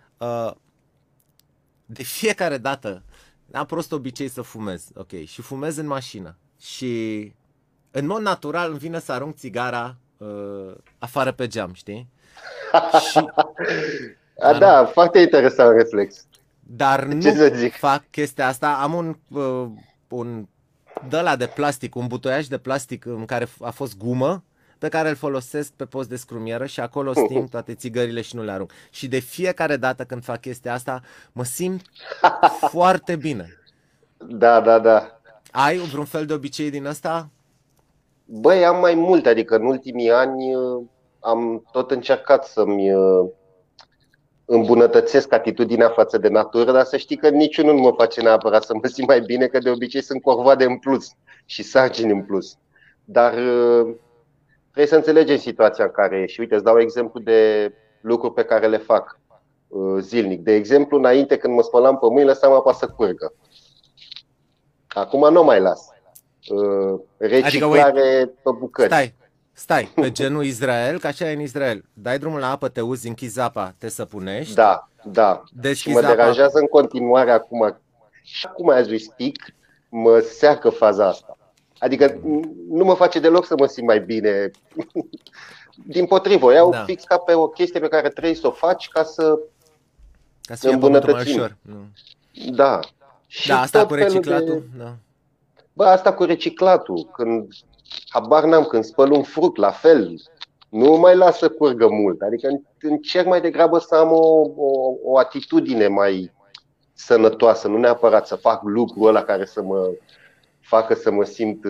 de fiecare dată am prost obicei să fumez, ok, și fumez în mașină și în mod natural îmi vine să arunc țigara afară pe geam, știi? Și, A, da, foarte interesant reflex. dar Ce nu să zic? fac chestia asta, am un de-ăla de plastic, un butoiaș de plastic în care a fost gumă, pe care îl folosesc pe post de scrumieră și acolo sting toate țigările și nu le arunc. Și de fiecare dată când fac chestia asta, mă simt foarte bine. Da, da, da. Ai vreun fel de obicei din ăsta? Băi, am mai multe, adică în ultimii ani am tot încercat să-mi îmbunătățesc atitudinea față de natură, dar să știi că niciunul nu mă face neapărat să mă simt mai bine, că de obicei sunt corvoade în plus și sarcini în plus. Dar trebuie să înțelegem situația în care e și uite, îți dau exemplu de lucruri pe care le fac zilnic. De exemplu, înainte când mă spălam pe mâini, lăsam apa să curgă. Acum nu o mai las. Adică, wait, Reciclare pe bucăți. stai, pe genul Israel, că așa e în Israel. Dai drumul la apă, te uzi, închizi apa, te săpunești, Da, da. Și mă deschizi apa. deranjează în continuare acum. Și acum, as we speak, mă seacă faza asta. Adică nu mă face deloc să mă simt mai bine. Dimpotrivă, o iau Da, fix ca pe o chestie pe care trebuie să o faci ca să ca să fie pământul mai îmbunătățim. ușor. Nu. Da. Da, Și asta tot cu felul reciclatul, de... da. Bă, asta cu reciclatul, când habar n-am, când spăl un fruct, la fel, nu mai las să curgă mult. Adică încerc mai degrabă să am o atitudine mai sănătoasă, nu neapărat să fac lucrul ăla care să mă facă să mă simt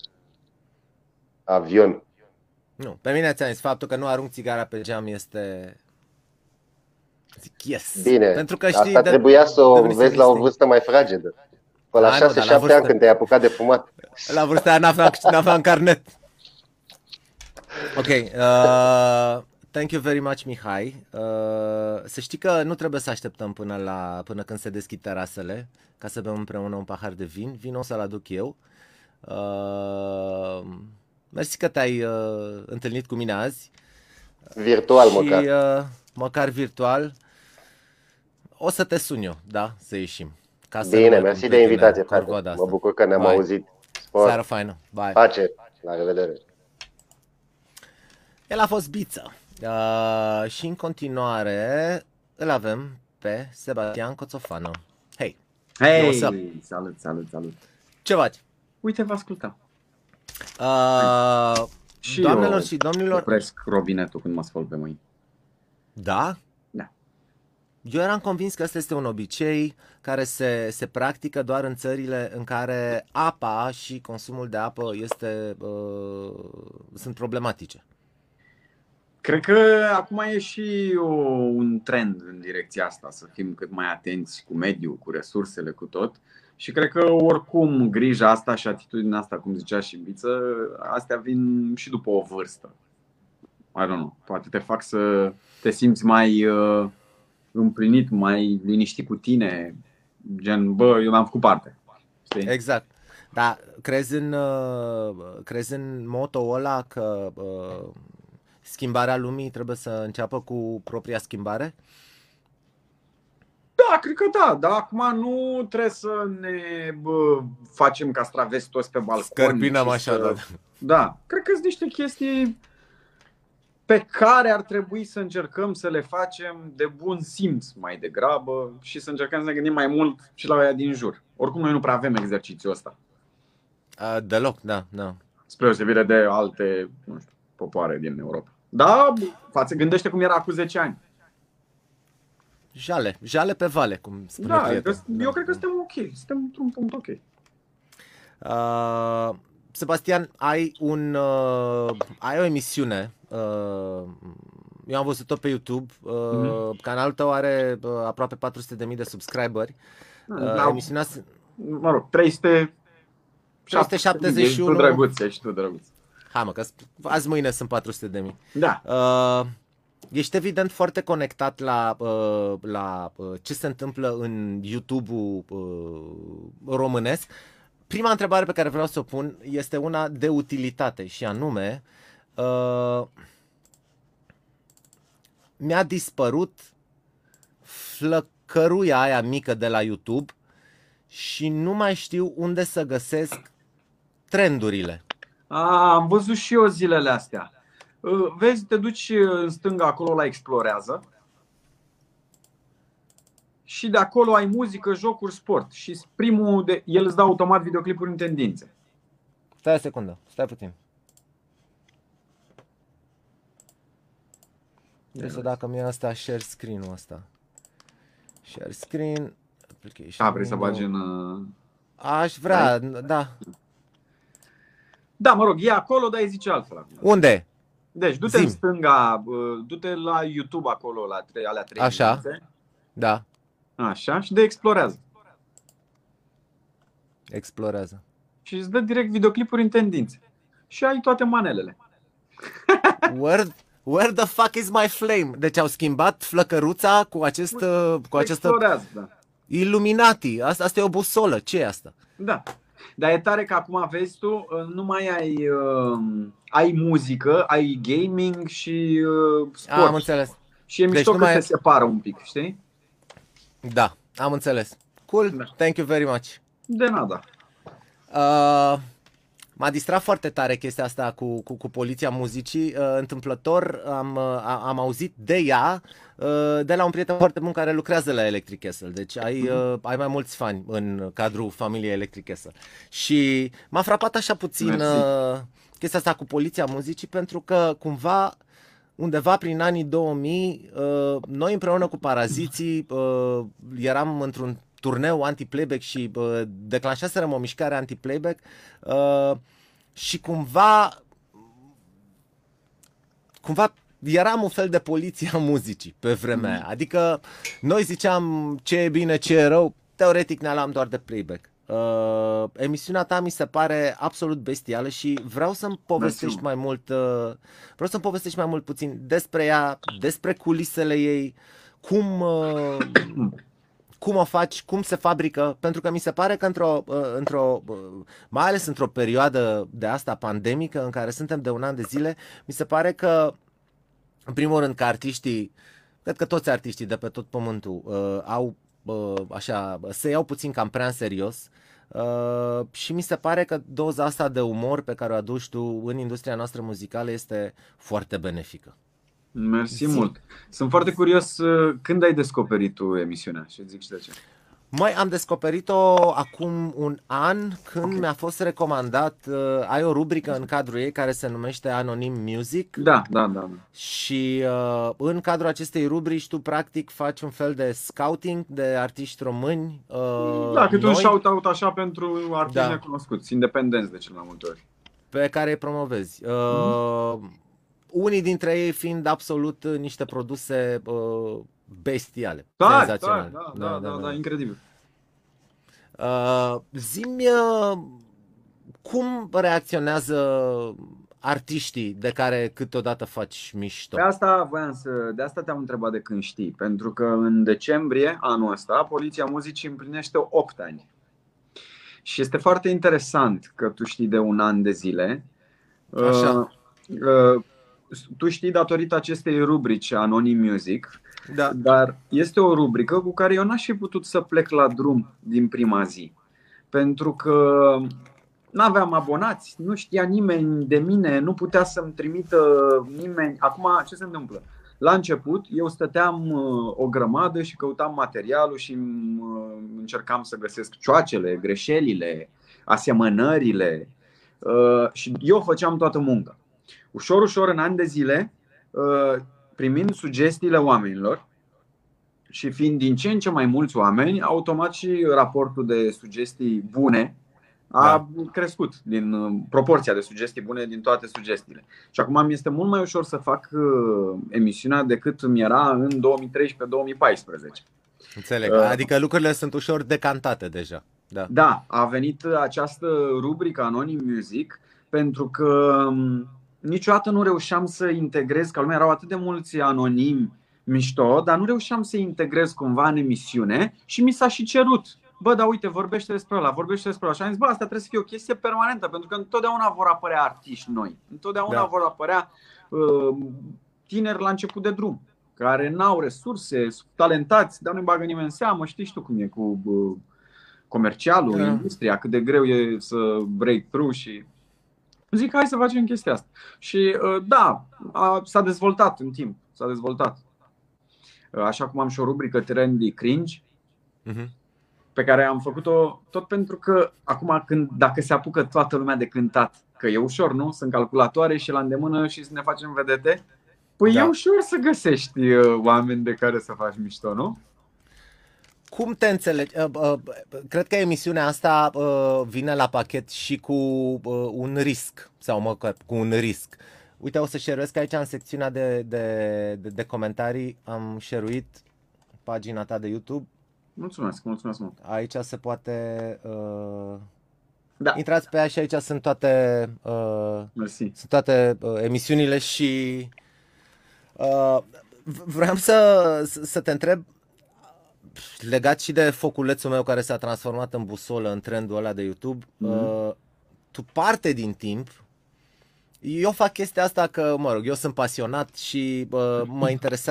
avion. Nu, pe mine ți-am zis, faptul că nu arunc țigara pe geam este... Zic, yes! Bine, Pentru că știi, asta trebuia să o devenisem vezi la o instinct. vârstă mai fragedă. Pe la Nu, dar 6-7 ani când te-ai apucat de fumat. la vârsta aia n-aveam carnet. Ok, thank you very much, Mihai. Să știi că nu trebuie să așteptăm până când se deschid terasele ca să bem împreună un pahar de vin. Vinul o să-l aduc eu. Mersi că te-ai întâlnit cu mine azi. Virtual și, măcar. Măcar virtual. O să te sun eu, da? Să ieșim. Ca să nu Bine, mai mersi pun de pe invitație, tine frate. corvoada Mă asta. bucur că ne-am Hai, auzit. Spor, seară faină, bye. pace, la revedere. El a fost Biță. Și în continuare îl avem pe Sebastian Coțofană. Hei, Hei, what's up? salut, salut, salut. Ce faci? Uite, vă ascultam. Și Doamnelor eu și domnilor, opresc robinetul când mă spăl pe mâini. da? Da. Eu eram convins că ăsta este un obicei care se practică doar în țările în care apa și consumul de apă sunt problematice. Cred că acum e și un trend în direcția asta, să fim cât mai atenți cu mediul, cu resursele, cu tot. Și cred că oricum grija asta și atitudinea asta, cum zicea și Biță, astea vin și după o vârstă. I don't know, poate te fac să te simți mai împlinit, mai liniștit cu tine, gen, bă, eu mi-am făcut parte. Știi? Exact. Dar crezi în moto-ul ăla că schimbarea lumii trebuie să înceapă cu propria schimbare? Da, cred că da, dar acum nu trebuie să ne facem castraveți toți pe balcon. Scărpinăm așa, da. Da, cred că sunt niște chestii pe care ar trebui să încercăm să le facem de bun simț mai degrabă și să încercăm să ne gândim mai mult și la aia din jur. Oricum noi nu prea avem exercițiul ăsta. Deloc, da. Spre deosebire de alte, nu știu, popoare din Europa. Da, gândește cum era acum 10 ani. Jale pe vale, cum spune Da, prietenul. eu cred că suntem ok, suntem într-un punct ok. Sebastian, ai o emisiune, eu am văzut-o pe YouTube, canalul tău are aproape 400.000 de subscriberi. Emisiunea, mă rog, 371. Ești tu drăguț. Hai mă, că azi mâine sunt 400.000. Da. Ești evident foarte conectat la ce se întâmplă în YouTube-ul românesc. Prima întrebare pe care vreau să o pun este una de utilitate și anume mi-a dispărut flăcăruia aia mică de la YouTube și nu mai știu unde să găsesc trendurile. Am văzut și eu zilele astea. Vezi, te duci în stânga acolo la Explorează și de acolo ai muzică, jocuri, sport. Și el îți dă automat videoclipuri în tendințe. Stai o secundă, stai puțin. Trebuie să dacă mi-e asta share screen-ul ăsta. Share screen, application. Vrei să bagi în... Aș vrea, da. Da, mă rog, e acolo, dar îi zice altfel. Unde? Deci, du-te în stânga, du-te la YouTube acolo, la alea 3 așa, minute. Da. Așa, și de Explorează. Explorează. Și îți dă direct videoclipuri în tendințe. Și ai toate manelele. Where the fuck is my flame? Deci au schimbat flăcăruța cu această da. Illuminati. Asta e o busolă. Ce e asta? Da. Dar e tare că acum vezi tu, nu mai ai muzică, ai gaming și sport. Am înțeles. Și e mișto că se separă un pic, știi? Da, am înțeles. Cool, da. Thank you very much. De nada. M-a distrat foarte tare chestia asta cu poliția muzicii. Întâmplător am auzit de ea de la un prieten foarte bun care lucrează la Electric Castle. Deci ai mai mulți fani în cadrul familiei Electric Castle. Și m-a frapat așa puțin chestia asta cu poliția muzicii, pentru că cumva undeva prin anii 2000 noi împreună cu Paraziții eram într-un turneu anti-playback și declanșaserăm o mișcare anti-playback și cumva eram un fel de poliție a muzicii pe vremea aia. Adică noi ziceam ce e bine, ce e rău, teoretic ne luam doar de playback. Emisiunea ta mi se pare absolut bestială și vreau să-mi povestești mai mult, puțin despre ea, despre culisele ei, cum o faci, cum se fabrică, pentru că mi se pare că mai ales într-o perioadă de asta pandemică în care suntem de un an de zile, mi se pare că în primul rând că artiștii, cred că toți artiștii de pe tot pământul se iau puțin cam prea în serios. Și mi se pare că doza asta de umor pe care o aduci tu în industria noastră muzicală este foarte benefică. Mersi mult. Sunt foarte curios când ai descoperit tu emisiunea și zic și de ce. Mai am descoperit-o acum un an când mi-a fost recomandat, ai o rubrică în cadrul ei care se numește Anonym Music. Da. Și în cadrul acestei rubrici tu practic faci un fel de scouting de artiști români. Da, cât un shout-out așa pentru artiști necunoscuți, independenți de cel mai multe ori. Pe care îi promovezi. Unii dintre ei fiind absolut niște produse bestiale. Da, incredibil. Zi-mi cum reacționează artiștii de care câteodată faci mișto? De asta te-am întrebat de când știi. Pentru că în decembrie anul ăsta Poliția Muzicii împlinește 8 ani. Și este foarte interesant că tu știi de un an de zile. Așa. Tu știi datorită acestei rubrici Anonym Music. Da. Dar este o rubrică cu care eu n-aș fi putut să plec la drum din prima zi. Pentru că n-aveam abonați, nu știa nimeni de mine, nu putea să-mi trimită nimeni. Acum ce se întâmplă? La început eu stăteam o grămadă și căutam materialul și încercam să găsesc cioacele, greșelile, asemănările și eu făceam toată munca. Ușor, ușor, în ani de zile, primind sugestiile oamenilor și fiind din ce în ce mai mulți oameni, automat și raportul de sugestii bune a crescut, din proporția de sugestii bune din toate sugestiile. Și acum mi este mult mai ușor să fac emisiunea decât mi era în 2013-2014. Înțeleg, adică lucrurile sunt ușor decantate deja. Da, a venit această rubrică Anonym Music pentru că niciodată nu reușeam să integrez, ca lumea erau atât de mulți anonimi mișto, dar nu reușeam să integrez cumva în emisiune și mi s-a și cerut. Bă, dar uite, vorbește despre ăla, vorbește despre ăla. Și am zis, bă, asta trebuie să fie o chestie permanentă, pentru că întotdeauna vor apărea artiști noi. Întotdeauna vor apărea tineri la început de drum, care n-au resurse, sunt talentați, dar nu-i bagă nimeni în seamă. Știi tu cum e cu comercialul, industria, cât de greu e să break through și... Zic, hai să facem chestia asta. Și da, s-a dezvoltat în timp. S-a dezvoltat. Așa cum am și o rubrică Trendy Cringe, pe care am făcut-o tot pentru că acum dacă se apucă toată lumea de cântat, că e ușor, nu? Sunt calculatoare și la îndemână și să ne facem vedete. Păi e ușor să găsești oameni de care să faci mișto, nu? Cum te înțelegi? Cred că emisiunea asta vine la pachet și cu un risc, sau măcar cu un risc. Uite, o să share-uiesc aici în secțiunea de comentarii. Am share-uit pagina ta de YouTube. Mulțumesc mult. Aici se poate... Intrați pe ea și aici sunt toate, sunt toate emisiunile și vreau să te întreb, legat și de foculețul meu care s-a transformat în busolă în trendul ăla de YouTube, tu parte din timp, eu fac chestia asta că, mă rog, eu sunt pasionat și mă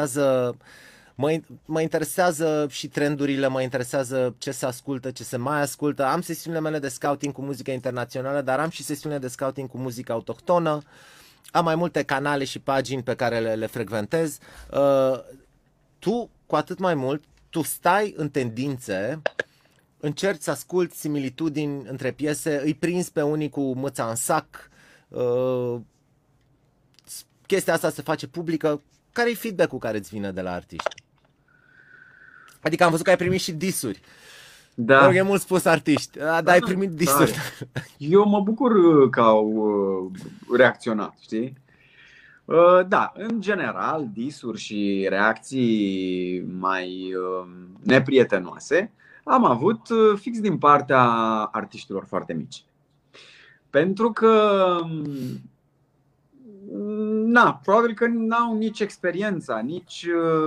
interesează și trendurile, mă interesează ce se ascultă, ce se mai ascultă. Am sesiunile mele de scouting cu muzică internațională, dar am și sesiunile de scouting cu muzică autohtonă. Am mai multe canale și pagini pe care le frecventez. Tu, cu atât mai mult, tu stai în tendințe, încerci să asculti similitudini între piese, îi prinzi pe unii cu mâța în sac, chestia asta se face publică. Care-i feedback-ul care îți vine de la artiști? Adică am văzut că ai primit și disuri. Da. E mult spus artiști, dar ai primit disuri. Da. Eu mă bucur că au reacționat, știi? Da, în general, disuri și reacții mai neprietenoase am avut fix din partea artiștilor foarte mici. Pentru că probabil că n-au nici experiența, nici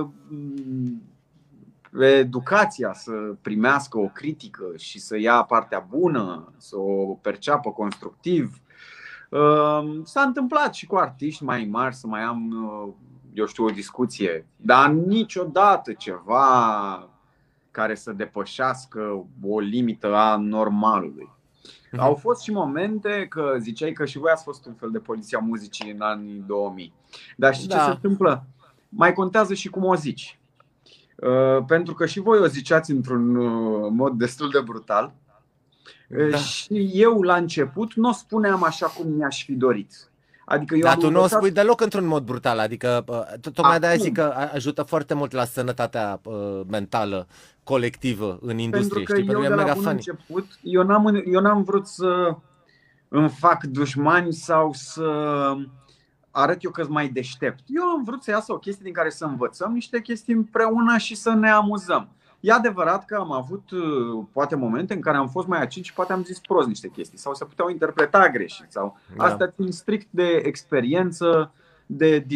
educația să primească o critică și să ia partea bună, să o perceapă constructiv. S-a întâmplat și cu artiști mai mari să mai am, eu știu, o discuție, dar niciodată ceva care să depășească o limită a normalului. Au fost și momente că ziceai că și voi ați fost un fel de Poliția Muzicii în anii 2000. Dar știi ce se întâmplă? Mai contează și cum o zici. Pentru că și voi o ziceați într-un mod destul de brutal. Și eu la început nu o spuneam așa cum mi-aș fi dorit. Adică dar tu nu o spui deloc într-un mod brutal. Adică tocmai de-aia zic că ajută foarte mult la sănătatea mentală colectivă în industrie. Pentru că eu de la bun început, eu n-am vrut să îmi fac dușmani sau să arăt eu că-s mai deștept. Eu am vrut să iasă o chestie din care să învățăm niște chestii împreună și să ne amuzăm. E adevărat că am avut poate momente în care am fost mai acid și poate am zis prost niște chestii sau se puteau interpreta greșit sau astea țin strict de experiență, de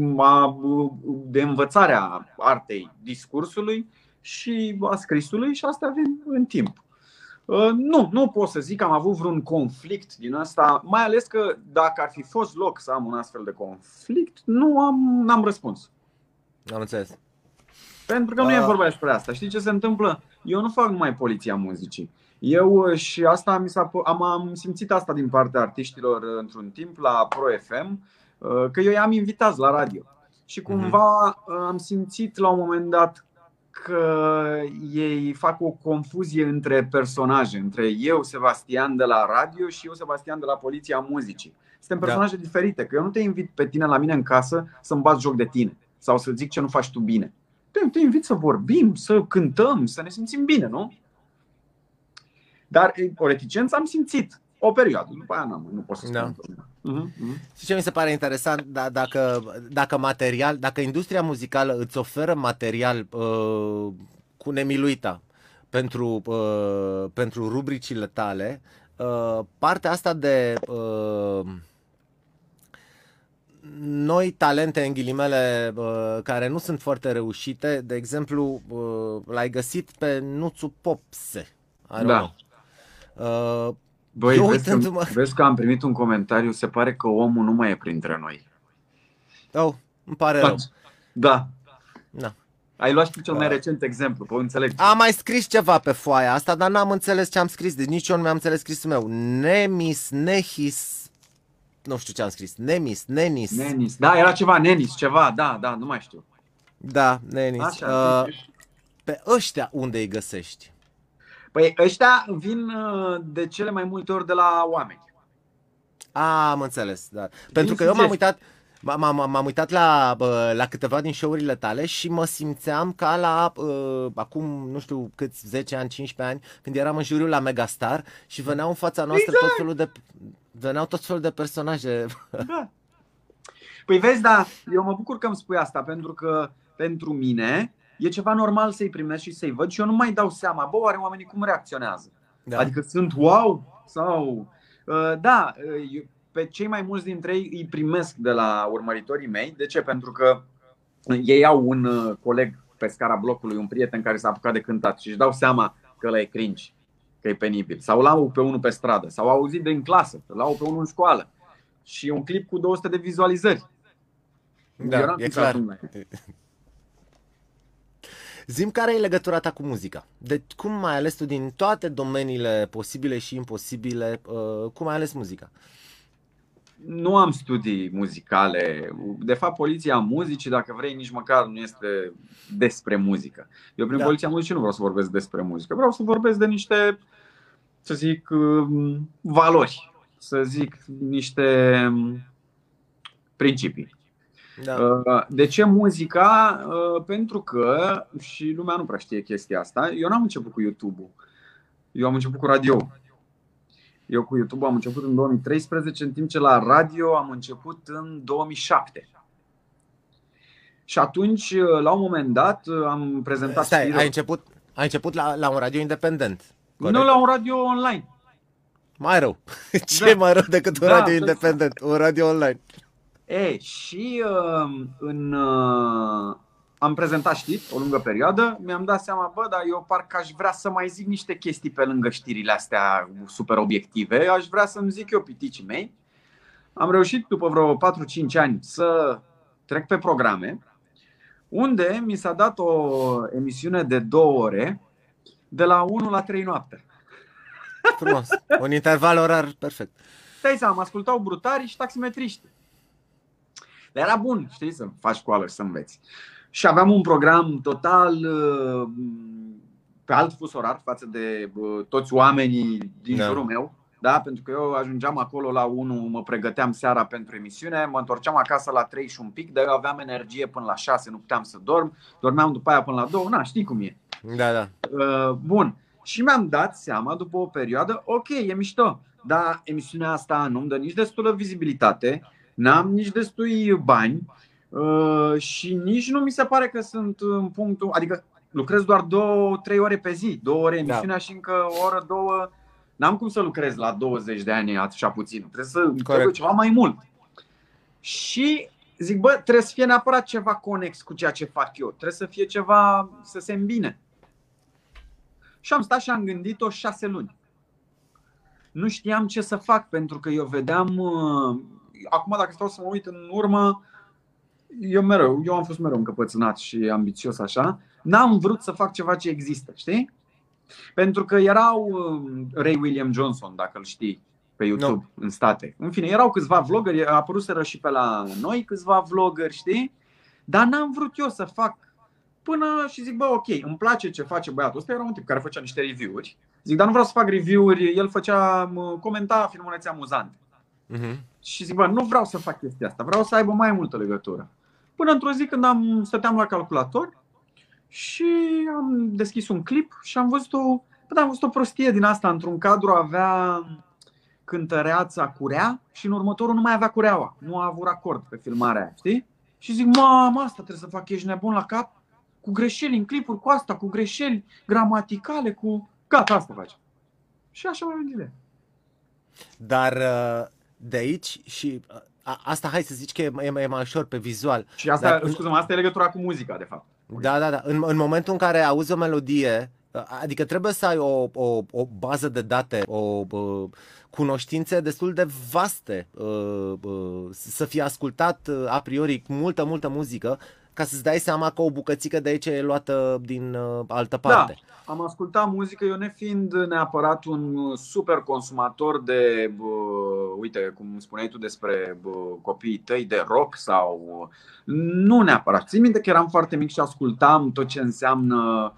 învățarea artei discursului și a scrisului și astea vin în timp. Nu pot să zic că am avut vreun conflict din asta, mai ales că dacă ar fi fost loc să am un astfel de conflict, n-am răspuns. Am înțeles. Pentru că nu e vorba despre asta. Știi ce se întâmplă? Eu nu fac numai poliția muzicii. Eu și asta am simțit asta din partea artiștilor într-un timp la Pro FM, că eu i-am invitat la radio. Și cumva am simțit la un moment dat că ei fac o confuzie între personaje, între eu, Sebastian de la radio și eu, Sebastian de la Poliția Muzicii. Suntem personaje diferite, că eu nu te invit pe tine la mine în casă să-mi bat joc de tine sau să zic ce nu faci tu bine. Te invit să vorbim, să cântăm, să ne simțim bine, nu? Dar o reticență am simțit o perioadă, după aia nu pot să spun. Și ce mi se pare interesant, dacă industria muzicală îți oferă material cu nemiluita pentru rubricile tale, partea asta de noi talente, în ghilimele, care nu sunt foarte reușite, de exemplu, l-ai găsit pe Nuțu Popse. Da. Băi, vezi că am primit un comentariu, se pare că omul nu mai e printre noi. Oh, îmi pare rău. Da. Ai luat și cel mai recent exemplu, pot înțeleg. Am mai scris ceva pe foaia asta, dar n-am înțeles ce am scris, deci nici eu nu mi-am înțeles scrisul meu. Nehis, nu știu ce am scris. Nenis. Da, era ceva, Nenis, ceva, da, nu mai știu. Da, Nenis. Pe ăștia unde îi găsești? Păi ăștia vin de cele mai multe ori de la oameni. Am înțeles, da. Pentru că eu m-am uitat la câteva din show-urile tale și mă simțeam ca la acum, nu știu câți, 10 ani, 15 ani, când eram în juriul la Megastar și veneau în fața noastră tot felul de personaje. Da. Păi vezi, da, eu mă bucur că îmi spui asta, pentru că pentru mine e ceva normal să-i primesc și să-i văd și eu nu mai dau seama, oare oamenii cum reacționează? Da. Adică sunt wow sau... Da, pe cei mai mulți dintre ei îi primesc de la urmăritorii mei. De ce? Pentru că ei au un coleg pe scara blocului, un prieten care s-a apucat de cântat și își dau seama că ăla e cringe, că e penibil. Sau l-au pe unul pe stradă, sau au auzit din clasă, l-au pe unul în școală. Și un clip cu 200 de vizualizări. Da, e clar. Zi-mi care e legătura ta cu muzica? De cum ai ales tu din toate domeniile posibile și imposibile, cum ai ales muzica? Nu am studii muzicale. De fapt, poliția muzicii, dacă vrei, nici măcar nu este despre muzică. Eu prin poliția muzicii nu vreau să vorbesc despre muzică. Vreau să vorbesc de niște, să zic, valori. Să zic, niște principii. Da. De ce muzica? Pentru că, și lumea nu prea știe chestia asta, eu n-am început cu YouTube-ul. Eu am început cu radio. Eu cu YouTube am început în 2013, în timp ce la radio am început în 2007. Și atunci, la un moment dat, am prezentat... Stai, ai început la un radio independent? Corect? Nu, la un radio online. Mai rău. Ce mai rău decât un radio independent? Un radio online. Și am prezentat știri o lungă perioadă. Mi-am dat seama, dar eu parcă aș vrea să mai zic niște chestii pe lângă știrile astea super obiective. Aș vrea să-mi zic eu piticii mei. Am reușit după vreo 4-5 ani să trec pe programe, unde mi s-a dat o emisiune de 2 ore de la 1 la 3 noaptea. Frumos, un interval orar perfect. Stai seama, mă ascultau brutarii și taximetriști. Dar era bun, știi, să faci școală și să înveți. Și aveam un program total pe alt fus orar față de toți oamenii din jurul meu. Da? Pentru că eu ajungeam acolo la 1, mă pregăteam seara pentru emisiune, mă întorceam acasă la 3 și un pic, dar eu aveam energie până la 6, nu puteam să dorm. Dormeam după aia până la 2, știi cum e. Da. Bun. Și mi-am dat seama după o perioadă, ok, e mișto, dar emisiunea asta nu-mi dă nici destulă vizibilitate, n-am nici destui bani și nici nu mi se pare că sunt în punctul, adică lucrez doar 2-3 ore pe zi, 2 ore emisiunea și încă o oră, 2. N-am cum să lucrez la 20 de ani așa puțin. Trebuie ceva mai mult. Și zic, bă, trebuie să fie neapărat ceva conex cu ceea ce fac eu. Trebuie să fie ceva să se îmbine. Și am stat și am gândit-o 6 luni. Nu știam ce să fac, pentru că eu vedeam... Acum, dacă stau să mă uit în urmă, eu am fost mereu încăpățânat și ambițios așa. N-am vrut să fac ceva ce există, știi? Pentru că erau Ray William Johnson, dacă îl știi, pe YouTube, în state. În fine, erau câțiva vloggeri, apăruseră și pe la noi câțiva vloggeri, știi? Dar n-am vrut eu să fac până și zic, bă, ok, îmi place ce face băiatul ăsta. Era un tip care făcea niște review-uri. Zic, dar nu vreau să fac review-uri, el comenta filmulețe amuzante. Și zic, bă, nu vreau să fac chestia asta, vreau să aibă mai multă legătură. Până într-o zi când stăteam la calculator și am deschis un clip și am văzut o prostie din asta. Într-un cadru avea cântăreața curea și în următorul nu mai avea cureaua. Nu a avut acord pe filmarea aia, știi? Și zic, mamă, asta trebuie să fac, ești nebun la cap? Cu greșeli în clipuri, cu asta, cu greșeli gramaticale, cu... Gata, asta faci. Și așa mai venit. Dar de aici și asta hai să zici că e mai ușor pe vizual. Și asta, scuză-mă, asta e legătura cu muzica, de fapt. Da. În momentul în care auzi o melodie, adică trebuie să ai o bază de date, o cunoștințe destul de vaste, să fie ascultat a priori multă muzică, ca să-ți dai seama că o bucățică de aici e luată din altă parte. Da, am ascultat muzică, eu nefiind neapărat un super consumator de, uite, cum spuneai tu despre copiii tăi, de rock sau... Nu neapărat. Țin minte că eram foarte mic și ascultam tot ce înseamnă...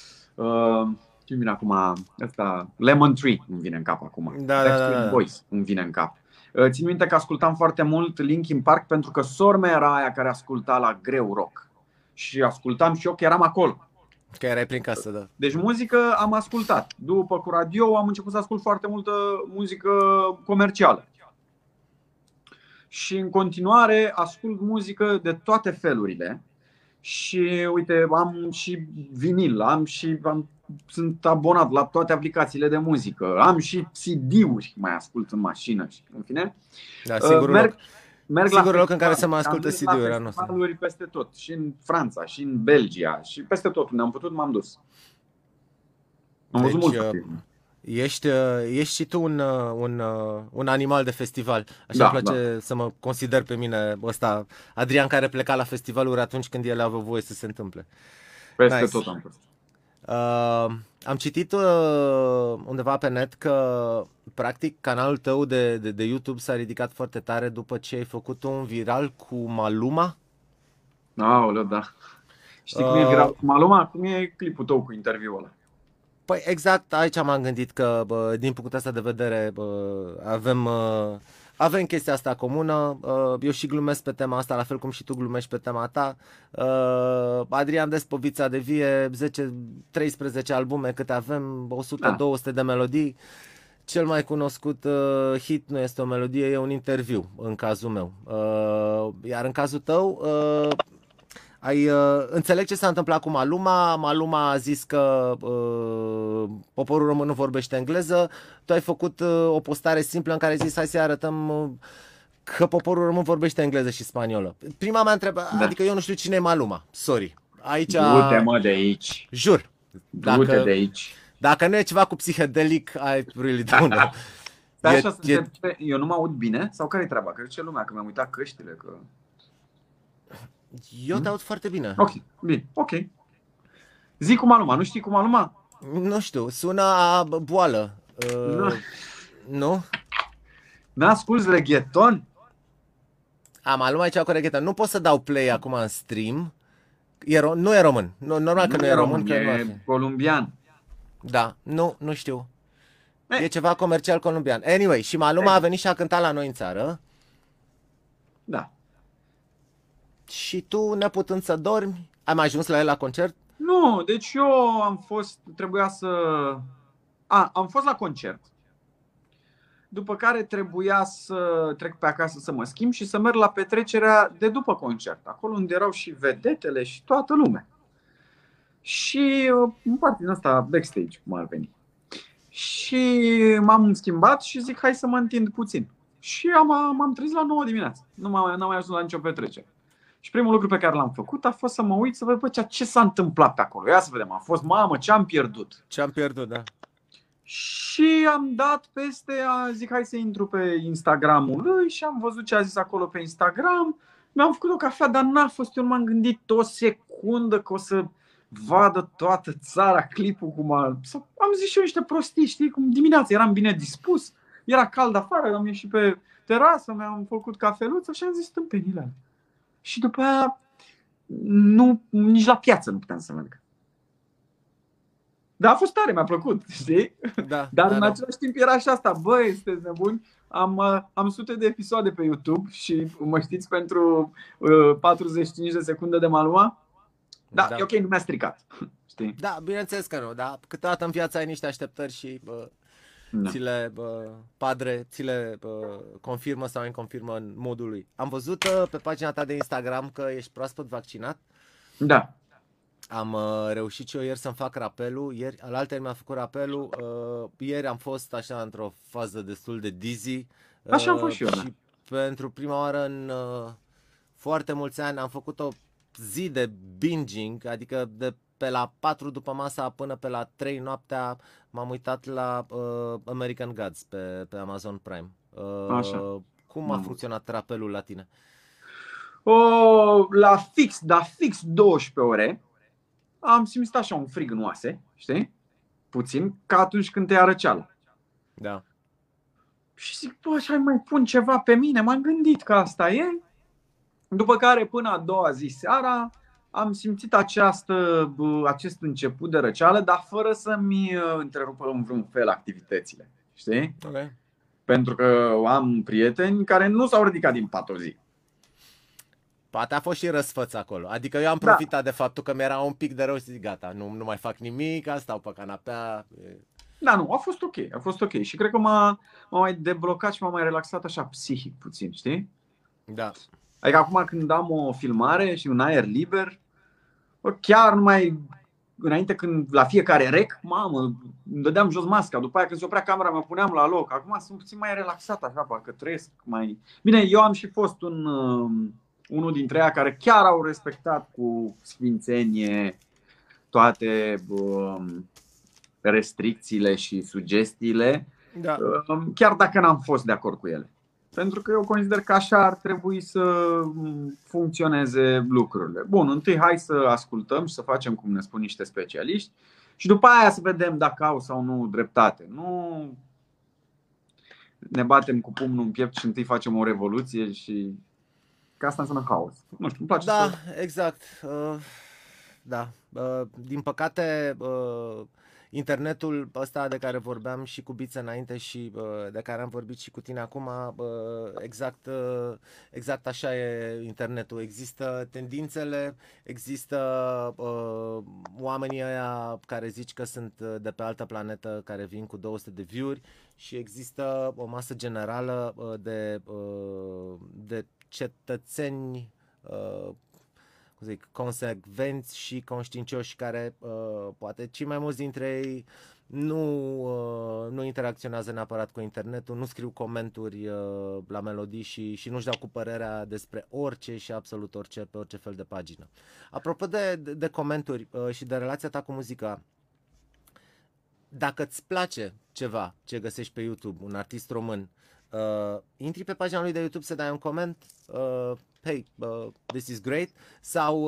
Ce vine acum? Asta, Lemon Tree îmi vine în cap acum. Da. Boys îmi vine în cap. Țin minte că ascultam foarte mult Linkin Park pentru că sora mea era aia care asculta la greu rock. Și ascultam și eu că eram acolo. Că erai prin casă, da. Deci muzică am ascultat. După cu radio am început să ascult foarte multă muzică comercială. Și în continuare ascult muzică de toate felurile. Și uite, am și vinil, sunt abonat la toate aplicațiile de muzică. Am și CD-uri, mai ascult în mașină și în fine. Da, singurul loc în care se mai ascultă CD-uri anul ăsta. Peste tot, și în Franța, și în Belgia, și peste tot unde am putut m-am dus. Am văzut mult film. Ești și tu un animal de festival. Așa îmi place să mă consider pe mine ăsta, Adrian, care pleca la festivaluri atunci când ele aveau voie să se întâmple. Peste tot am fost. Am citit undeva pe net că practic canalul tău de YouTube s-a ridicat foarte tare după ce ai făcut un viral cu Maluma. Aoleu, da. Știi cum e viral cu Maluma? Cum e clipul tău cu interviul ăla? Păi exact aici m-am gândit că din punctul ăsta de vedere avem chestia asta comună. Eu și glumesc pe tema asta, la fel cum și tu glumești pe tema ta. Adrian Despovița de vie, 10-13 albume câte avem, 100-200 de melodii. Cel mai cunoscut hit nu este o melodie, e un interviu în cazul meu. Iar în cazul tău... înțeleg ce s-a întâmplat cu Maluma. Maluma a zis că poporul român nu vorbește engleză. Tu ai făcut o postare simplă în care ai zis hai să arătăm că poporul român vorbește engleză și spaniolă. Prima mea întrebare, adică eu nu știu cine e Maluma. Sorry. Aici... Du-te, mă, de aici. Jur. Du-te de aici. Dacă nu e ceva cu psihedelic, I really don't know. Dar așa eu nu mă aud bine? Sau care-i treaba? Că zice lumea că mi-am uitat căștile că... Eu te aud foarte bine. Ok, bine, ok. Zi cu Maluma, nu știi cu Maluma? Nu știu, sună a boală. Nu? N-asculți reggaeton? Maluma e cea cu reggaeton. Nu pot să dau play acum în stream. Nu e român. Normal că nu e român. E colombian. Da, nu știu. E ceva comercial colombian. Anyway, și Maluma a venit și a cântat la noi în țară. Da. Și tu, neputând să dormi, ai mai ajuns la el la concert? Nu, deci eu am fost la concert. După care trebuia să trec pe acasă să mă schimb și să merg la petrecerea de după concert, acolo unde erau și vedetele și toată lumea. Și în partea din asta, backstage, cum ar veni. Și m-am schimbat și zic, hai să mă întind puțin. Și m-am trezit la 9 dimineața. N-am mai ajuns la nicio petrecere. Și primul lucru pe care l-am făcut a fost să mă uit să văd ce s-a întâmplat pe acolo. Ia să vedem, a fost, mamă, ce am pierdut. Ce am pierdut, da. Și am dat peste, zic, hai să intru pe Instagramul lui și am văzut ce a zis acolo pe Instagram. Mi-am făcut o cafea, dar n-a fost, eu nu m-am gândit o secundă că o să vadă toată țara clipul cum am zis și eu niște prostii, știi, cum dimineața eram bine dispus, era cald afară, am ieșit pe terasă, mi-am făcut cafeluță și am zis tâmpenile alea. Și după aia nici la piață nu puteam să merg. Da, a fost tare, mi-a plăcut, știi? Da, dar în același timp era și asta, băi, sunteți nebuni, am sute de episoade pe YouTube și mă știți pentru 45 de secunde de Maluma? Da, e ok, nu mi-a stricat. Știi? Da, bineînțeles că nu, dar câteodată în viața ai niște așteptări și ți le confirmă sau inconfirmă în modul lui. Am văzut pe pagina ta de Instagram că ești proaspăt vaccinat. Da. Am reușit și eu ieri să-mi fac rapelul. Alaltăieri mi-am făcut rapelul. Ieri am fost așa într-o fază destul de dizzy. Așa am fost și eu. Și pentru prima oară în foarte mulți ani am făcut o zi de binging, adică de pe la 4 după masa până pe la 3 noaptea m-am uitat la American Gods pe Amazon Prime. Așa. Cum a funcționat rapelul la tine? La fix 12 ore am simțit așa un frig în oase, știi? Puțin, ca atunci când te ia răceală. Da. Și zic, bă, așa mai pun ceva pe mine, m-am gândit că asta e. După care până a doua zi seara am simțit acest început de răceală, dar fără să-mi întrerupă în vreun fel activitățile, știi? Okay. Pentru că am prieteni care nu s-au ridicat din pat o zi. Poate a fost și răsfăț acolo. Adică eu am profitat de faptul că mi-era un pic de rău și zic, gata, nu mai fac nimic, stau pe canapea. Da, nu, a fost ok. Și cred că m-a mai deblocat și m-a mai relaxat așa psihic puțin, știi? Da. Adică acum când am o filmare și un aer liber, chiar numai înainte când la fiecare rec, mamă, îmi dădeam jos masca, după aia când se oprea camera mă puneam la loc. Acum sunt puțin mai relaxat așa, parcă trăiesc mai... Bine, eu am și fost unul dintre ei care chiar au respectat cu sfințenie toate restricțiile și sugestiile, da. Chiar dacă n-am fost de acord cu ele. Pentru că eu consider că așa ar trebui să funcționeze lucrurile. Bun, întâi hai să ascultăm și să facem cum ne spun niște specialiști și după aia să vedem dacă au sau nu dreptate. Nu ne batem cu pumnul în piept și întâi facem o revoluție și că asta înseamnă haos. Nu știu, îmi place să... Exact. Da. Din păcate, internetul ăsta de care vorbeam și cu Biță înainte și de care am vorbit și cu tine acum, exact așa e internetul. Există tendințele, există oamenii ăia care zici că sunt de pe altă planetă, care vin cu 200 de view-uri și există o masă generală de cetățeni consecvenți și conștiincioși care poate cei mai mulți dintre ei nu interacționează neapărat cu internetul, nu scriu comentarii la melodii și nu-și dau cu părerea despre orice și absolut orice pe orice fel de pagină. Apropo de comentarii și de relația ta cu muzica, dacă îți place ceva ce găsești pe YouTube, un artist român, intri pe pagina lui de YouTube să dai un coment, hey, this is great, sau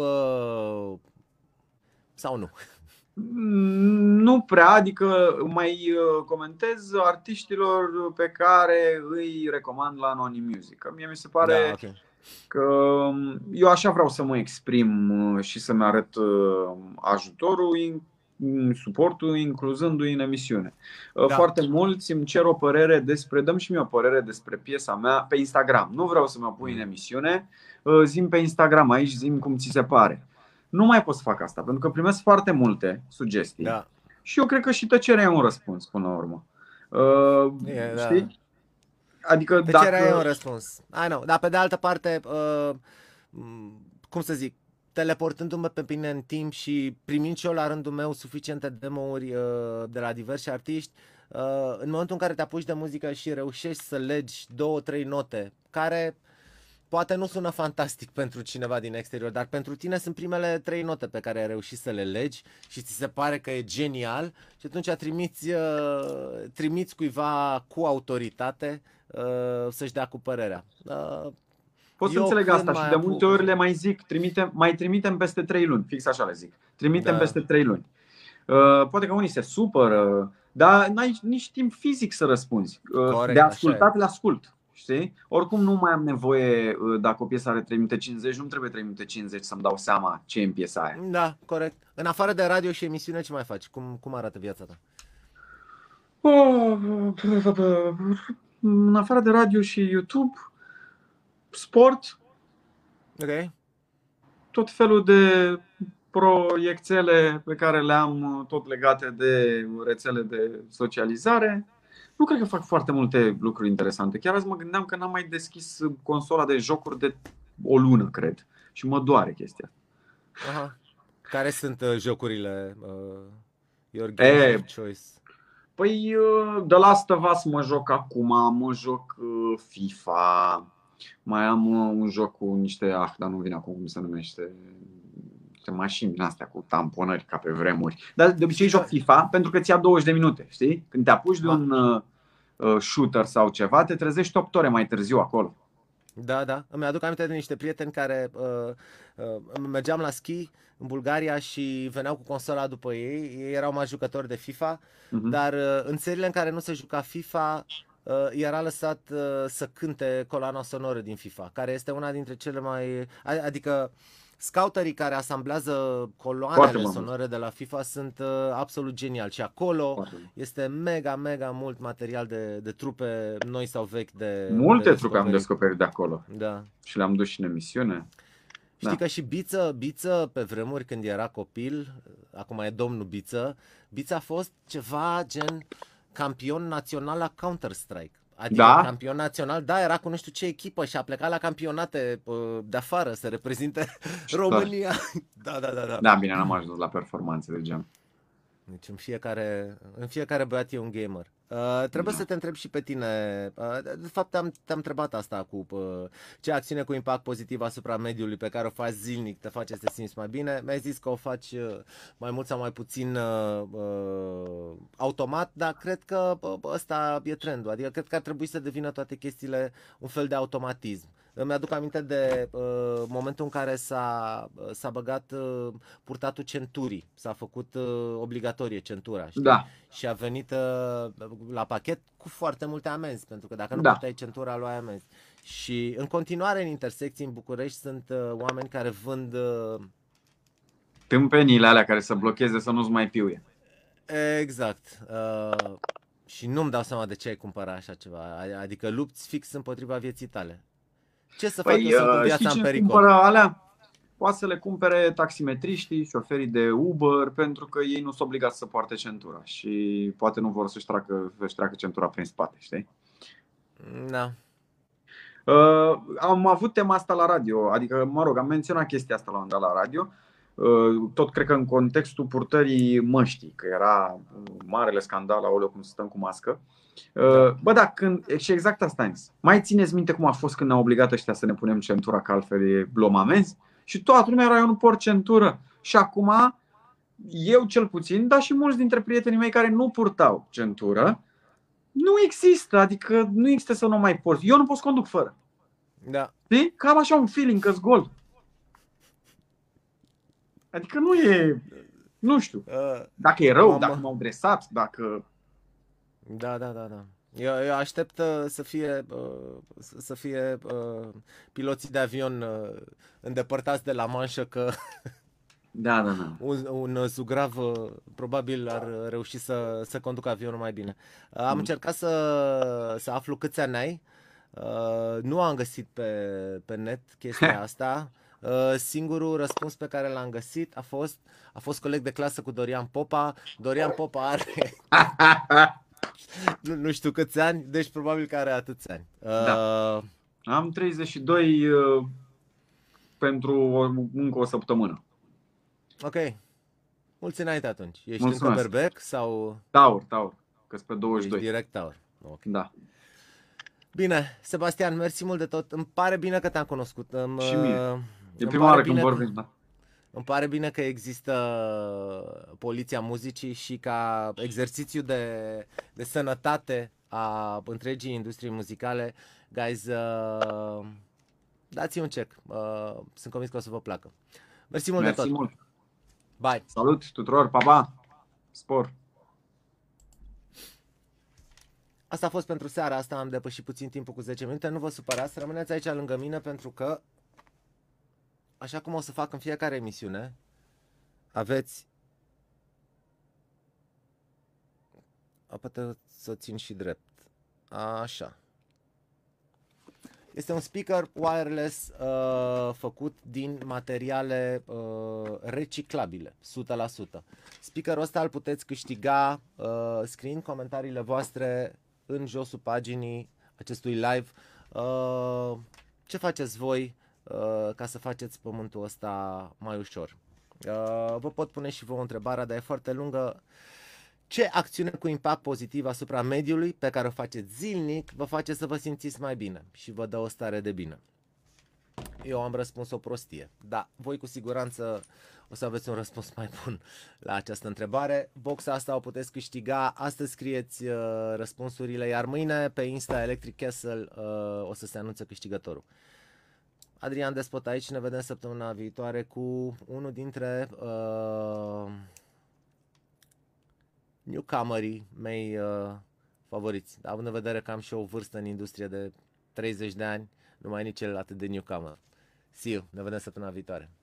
nu? Nu prea, adică mai comentez artiștilor pe care îi recomand la Anony Music. Mie mi se pare că eu așa vreau să mă exprim și să-mi arăt ajutorul, suportul, incluzându-i în emisiune. Foarte mulți îmi cer o părere dăm și mie o părere despre piesa mea pe Instagram. Nu vreau să mă pui în emisiune, zi-mi pe Instagram, aici zi-mi cum ți se pare. Nu mai pot să fac asta, pentru că primesc foarte multe sugestii. Da. Și eu cred că și tăcerea e un răspuns până la urmă. Știi? Adică tăcerea e un răspuns. I know. Dar pe de altă parte, cum să zic, teleportându-mă pe mine în timp și primind și eu la rândul meu suficiente demo-uri de la diversi artiști, în momentul în care te apuci de muzică și reușești să legi 2-3 note care poate nu sună fantastic pentru cineva din exterior, dar pentru tine sunt primele 3 note pe care ai reușit să le legi și ți se pare că e genial și atunci trimiți cuiva cu autoritate să-și dea cu părerea. Pot să înțeleg asta și de multe ori le mai zic, mai trimitem peste 3 luni, fix așa le zic. Trimitem peste 3 luni. Poate că unii se supără, dar n-ai nici timp fizic să răspunzi. Corect, de ascultat le ascult. Știi? Oricum nu mai am nevoie, dacă o piesă are 3 minute 50, nu trebuie 3 minute 50 să-mi dau seama ce e în piesa aia. Da, corect. În afară de radio și emisiune, ce mai faci? Cum arată viața ta? În afară de radio și YouTube, sport, Ok. tot felul de proiectele pe care le am, tot legate de rețele de socializare. Nu cred că fac foarte multe lucruri interesante. Chiar azi mă gândeam că n-am mai deschis consola de jocuri de o lună, cred. Și mă doare chestia. Aha. Care sunt jocurile your game of choice? Păi The Last of Us mă joc acum, mă joc FIFA. Mai am un joc cu niște, dar nu vine acum cum se numește, mașini din astea cu tamponări ca pe vremuri. Dar de obicei joc FIFA pentru că ți-a 20 de minute, știi? Când te apuci de un shooter sau ceva, te trezești 8 ore mai târziu acolo. Da. Îmi aduc aminte de niște prieteni care mergeam la schi în Bulgaria și veneau cu consola după ei. Ei erau mai jucători de FIFA, dar în țările în care nu se juca FIFA, era lăsat să cânte coloana sonoră din FIFA, care este una dintre cele mai... Adică scouterii care asamblează coloanele sonore de la FIFA sunt absolut geniali și acolo este mega mult material de trupe noi sau vechi de multe trupe am descoperit de acolo. Da. Și le-am dus și în emisiune. Știi că și Biță pe vremuri când era copil, acum e domnul Biță a fost ceva gen campion național la Counter-Strike. Adică campion național, era cu nu știu ce echipă și a plecat la campionate de afară să reprezinte România. Da. Da, bine, n-am ajuns la performanțe de gen. Deci în fiecare băiat e un gamer. Trebuie să te întreb și pe tine. De fapt te-am întrebat asta cu ce acțiune cu impact pozitiv asupra mediului pe care o faci zilnic te face să te simți mai bine. Mi-ai zis că o faci mai mult sau mai puțin automat, dar cred că ăsta e trendul. Adică cred că ar trebui să devină toate chestiile un fel de automatism. Îmi aduc aminte de momentul în care s-a băgat purtatul centurii, s-a făcut obligatorie centura, știi? Da. Și a venit la pachet cu foarte multe amenzi, pentru că dacă nu purtai centura, luai amenzi. Și în continuare în intersecții în București sunt oameni care vând tâmpenile alea care să blocheze să nu-ți mai piuie. Exact. Și nu-mi dau seama de ce ai cumpărat așa ceva. Adică lupți fix împotriva vieții tale. Ce să fac eu cu viața în pericol? Alea? Poate să le cumpere taximetriștii, șoferii de Uber, pentru că ei nu sunt obligați să poarte centura și poate nu vor să-și treacă centura prin spate, știi? Da. Am avut tema asta la radio, adică, mă rog, am menționat chestia asta la un dat la radio. Tot cred că în contextul purtării măștii, că era marele scandal, aoleu, cum stăm cu mască. Și exact asta am zis. Mai țineți minte cum a fost când ne-au obligat ăștia să ne punem centura, că altfel luăm amenzi? Și toată lumea era, eu nu port centură. Și acum, eu cel puțin, dar și mulți dintre prietenii mei care nu purtau centură, nu există, adică nu există să nu mai porți. Eu nu pot să conduc fără. Da. Știi? Cam așa un feeling că-s gol. Adică nu e, nu știu, dacă e rău, dacă m-au dresat, dacă... Da. Eu aștept să fie piloții de avion îndepărtați de la manșă, că Da. un zugrav probabil ar reuși să conducă avionul mai bine. Am încercat să aflu câți ani ai. Nu am găsit pe net chestia asta. Singurul răspuns pe care l-am găsit a fost coleg de clasă cu Dorian Popa. Dorian Popa are nu știu câți ani, deci probabil că are atâți ani. Da. Am 32 pentru încă o săptămână. Ok. Mulți înainte atunci. Ești Mulțumesc. încă berbec sau Taur, că pe ești 22. direct taur? Ok. Da. Bine, Sebastian, mersi mult de tot. Îmi pare bine că te-am cunoscut. Și mie. E îmi prima pare oară când bine vorbim, da. Îmi pare bine că există Poliția Muzicii și ca exercițiu de sănătate a întregii industrii muzicale, guys, dați-i un check. Sunt convins că o să vă placă. Mersi mult de tot. Mult. Bye. Salut tuturor, pa, pa. Spor. Asta a fost pentru seara asta, am depășit puțin timpul cu 10 minute. Nu vă supărați, rămâneți aici lângă mine pentru că, așa cum o să fac în fiecare emisiune, aveți... Poate să o țin și drept. Așa. Este un speaker wireless făcut din materiale reciclabile, 100%. Speakerul ăsta îl puteți câștiga scriind comentariile voastre în josul paginii acestui live. Ce faceți voi ca să faceți pământul ăsta mai ușor? Vă pot pune și vouă întrebarea, dar e foarte lungă. Ce acțiune cu impact pozitiv asupra mediului pe care o faceți zilnic vă face să vă simțiți mai bine și vă dă o stare de bine? Eu am răspuns o prostie, dar voi cu siguranță o să aveți un răspuns mai bun la această întrebare. Boxa asta o puteți câștiga, astăzi scrieți răspunsurile, iar mâine pe Insta Electric Castle o să se anunțe câștigătorul. Adrian Despot aici, ne vedem săptămâna viitoare cu unul dintre newcomerii mei favoriți. Având în vedere că am și o vârstă în industrie de 30 de ani, nu mai nici el atât de newcomer. See you, ne vedem săptămâna viitoare.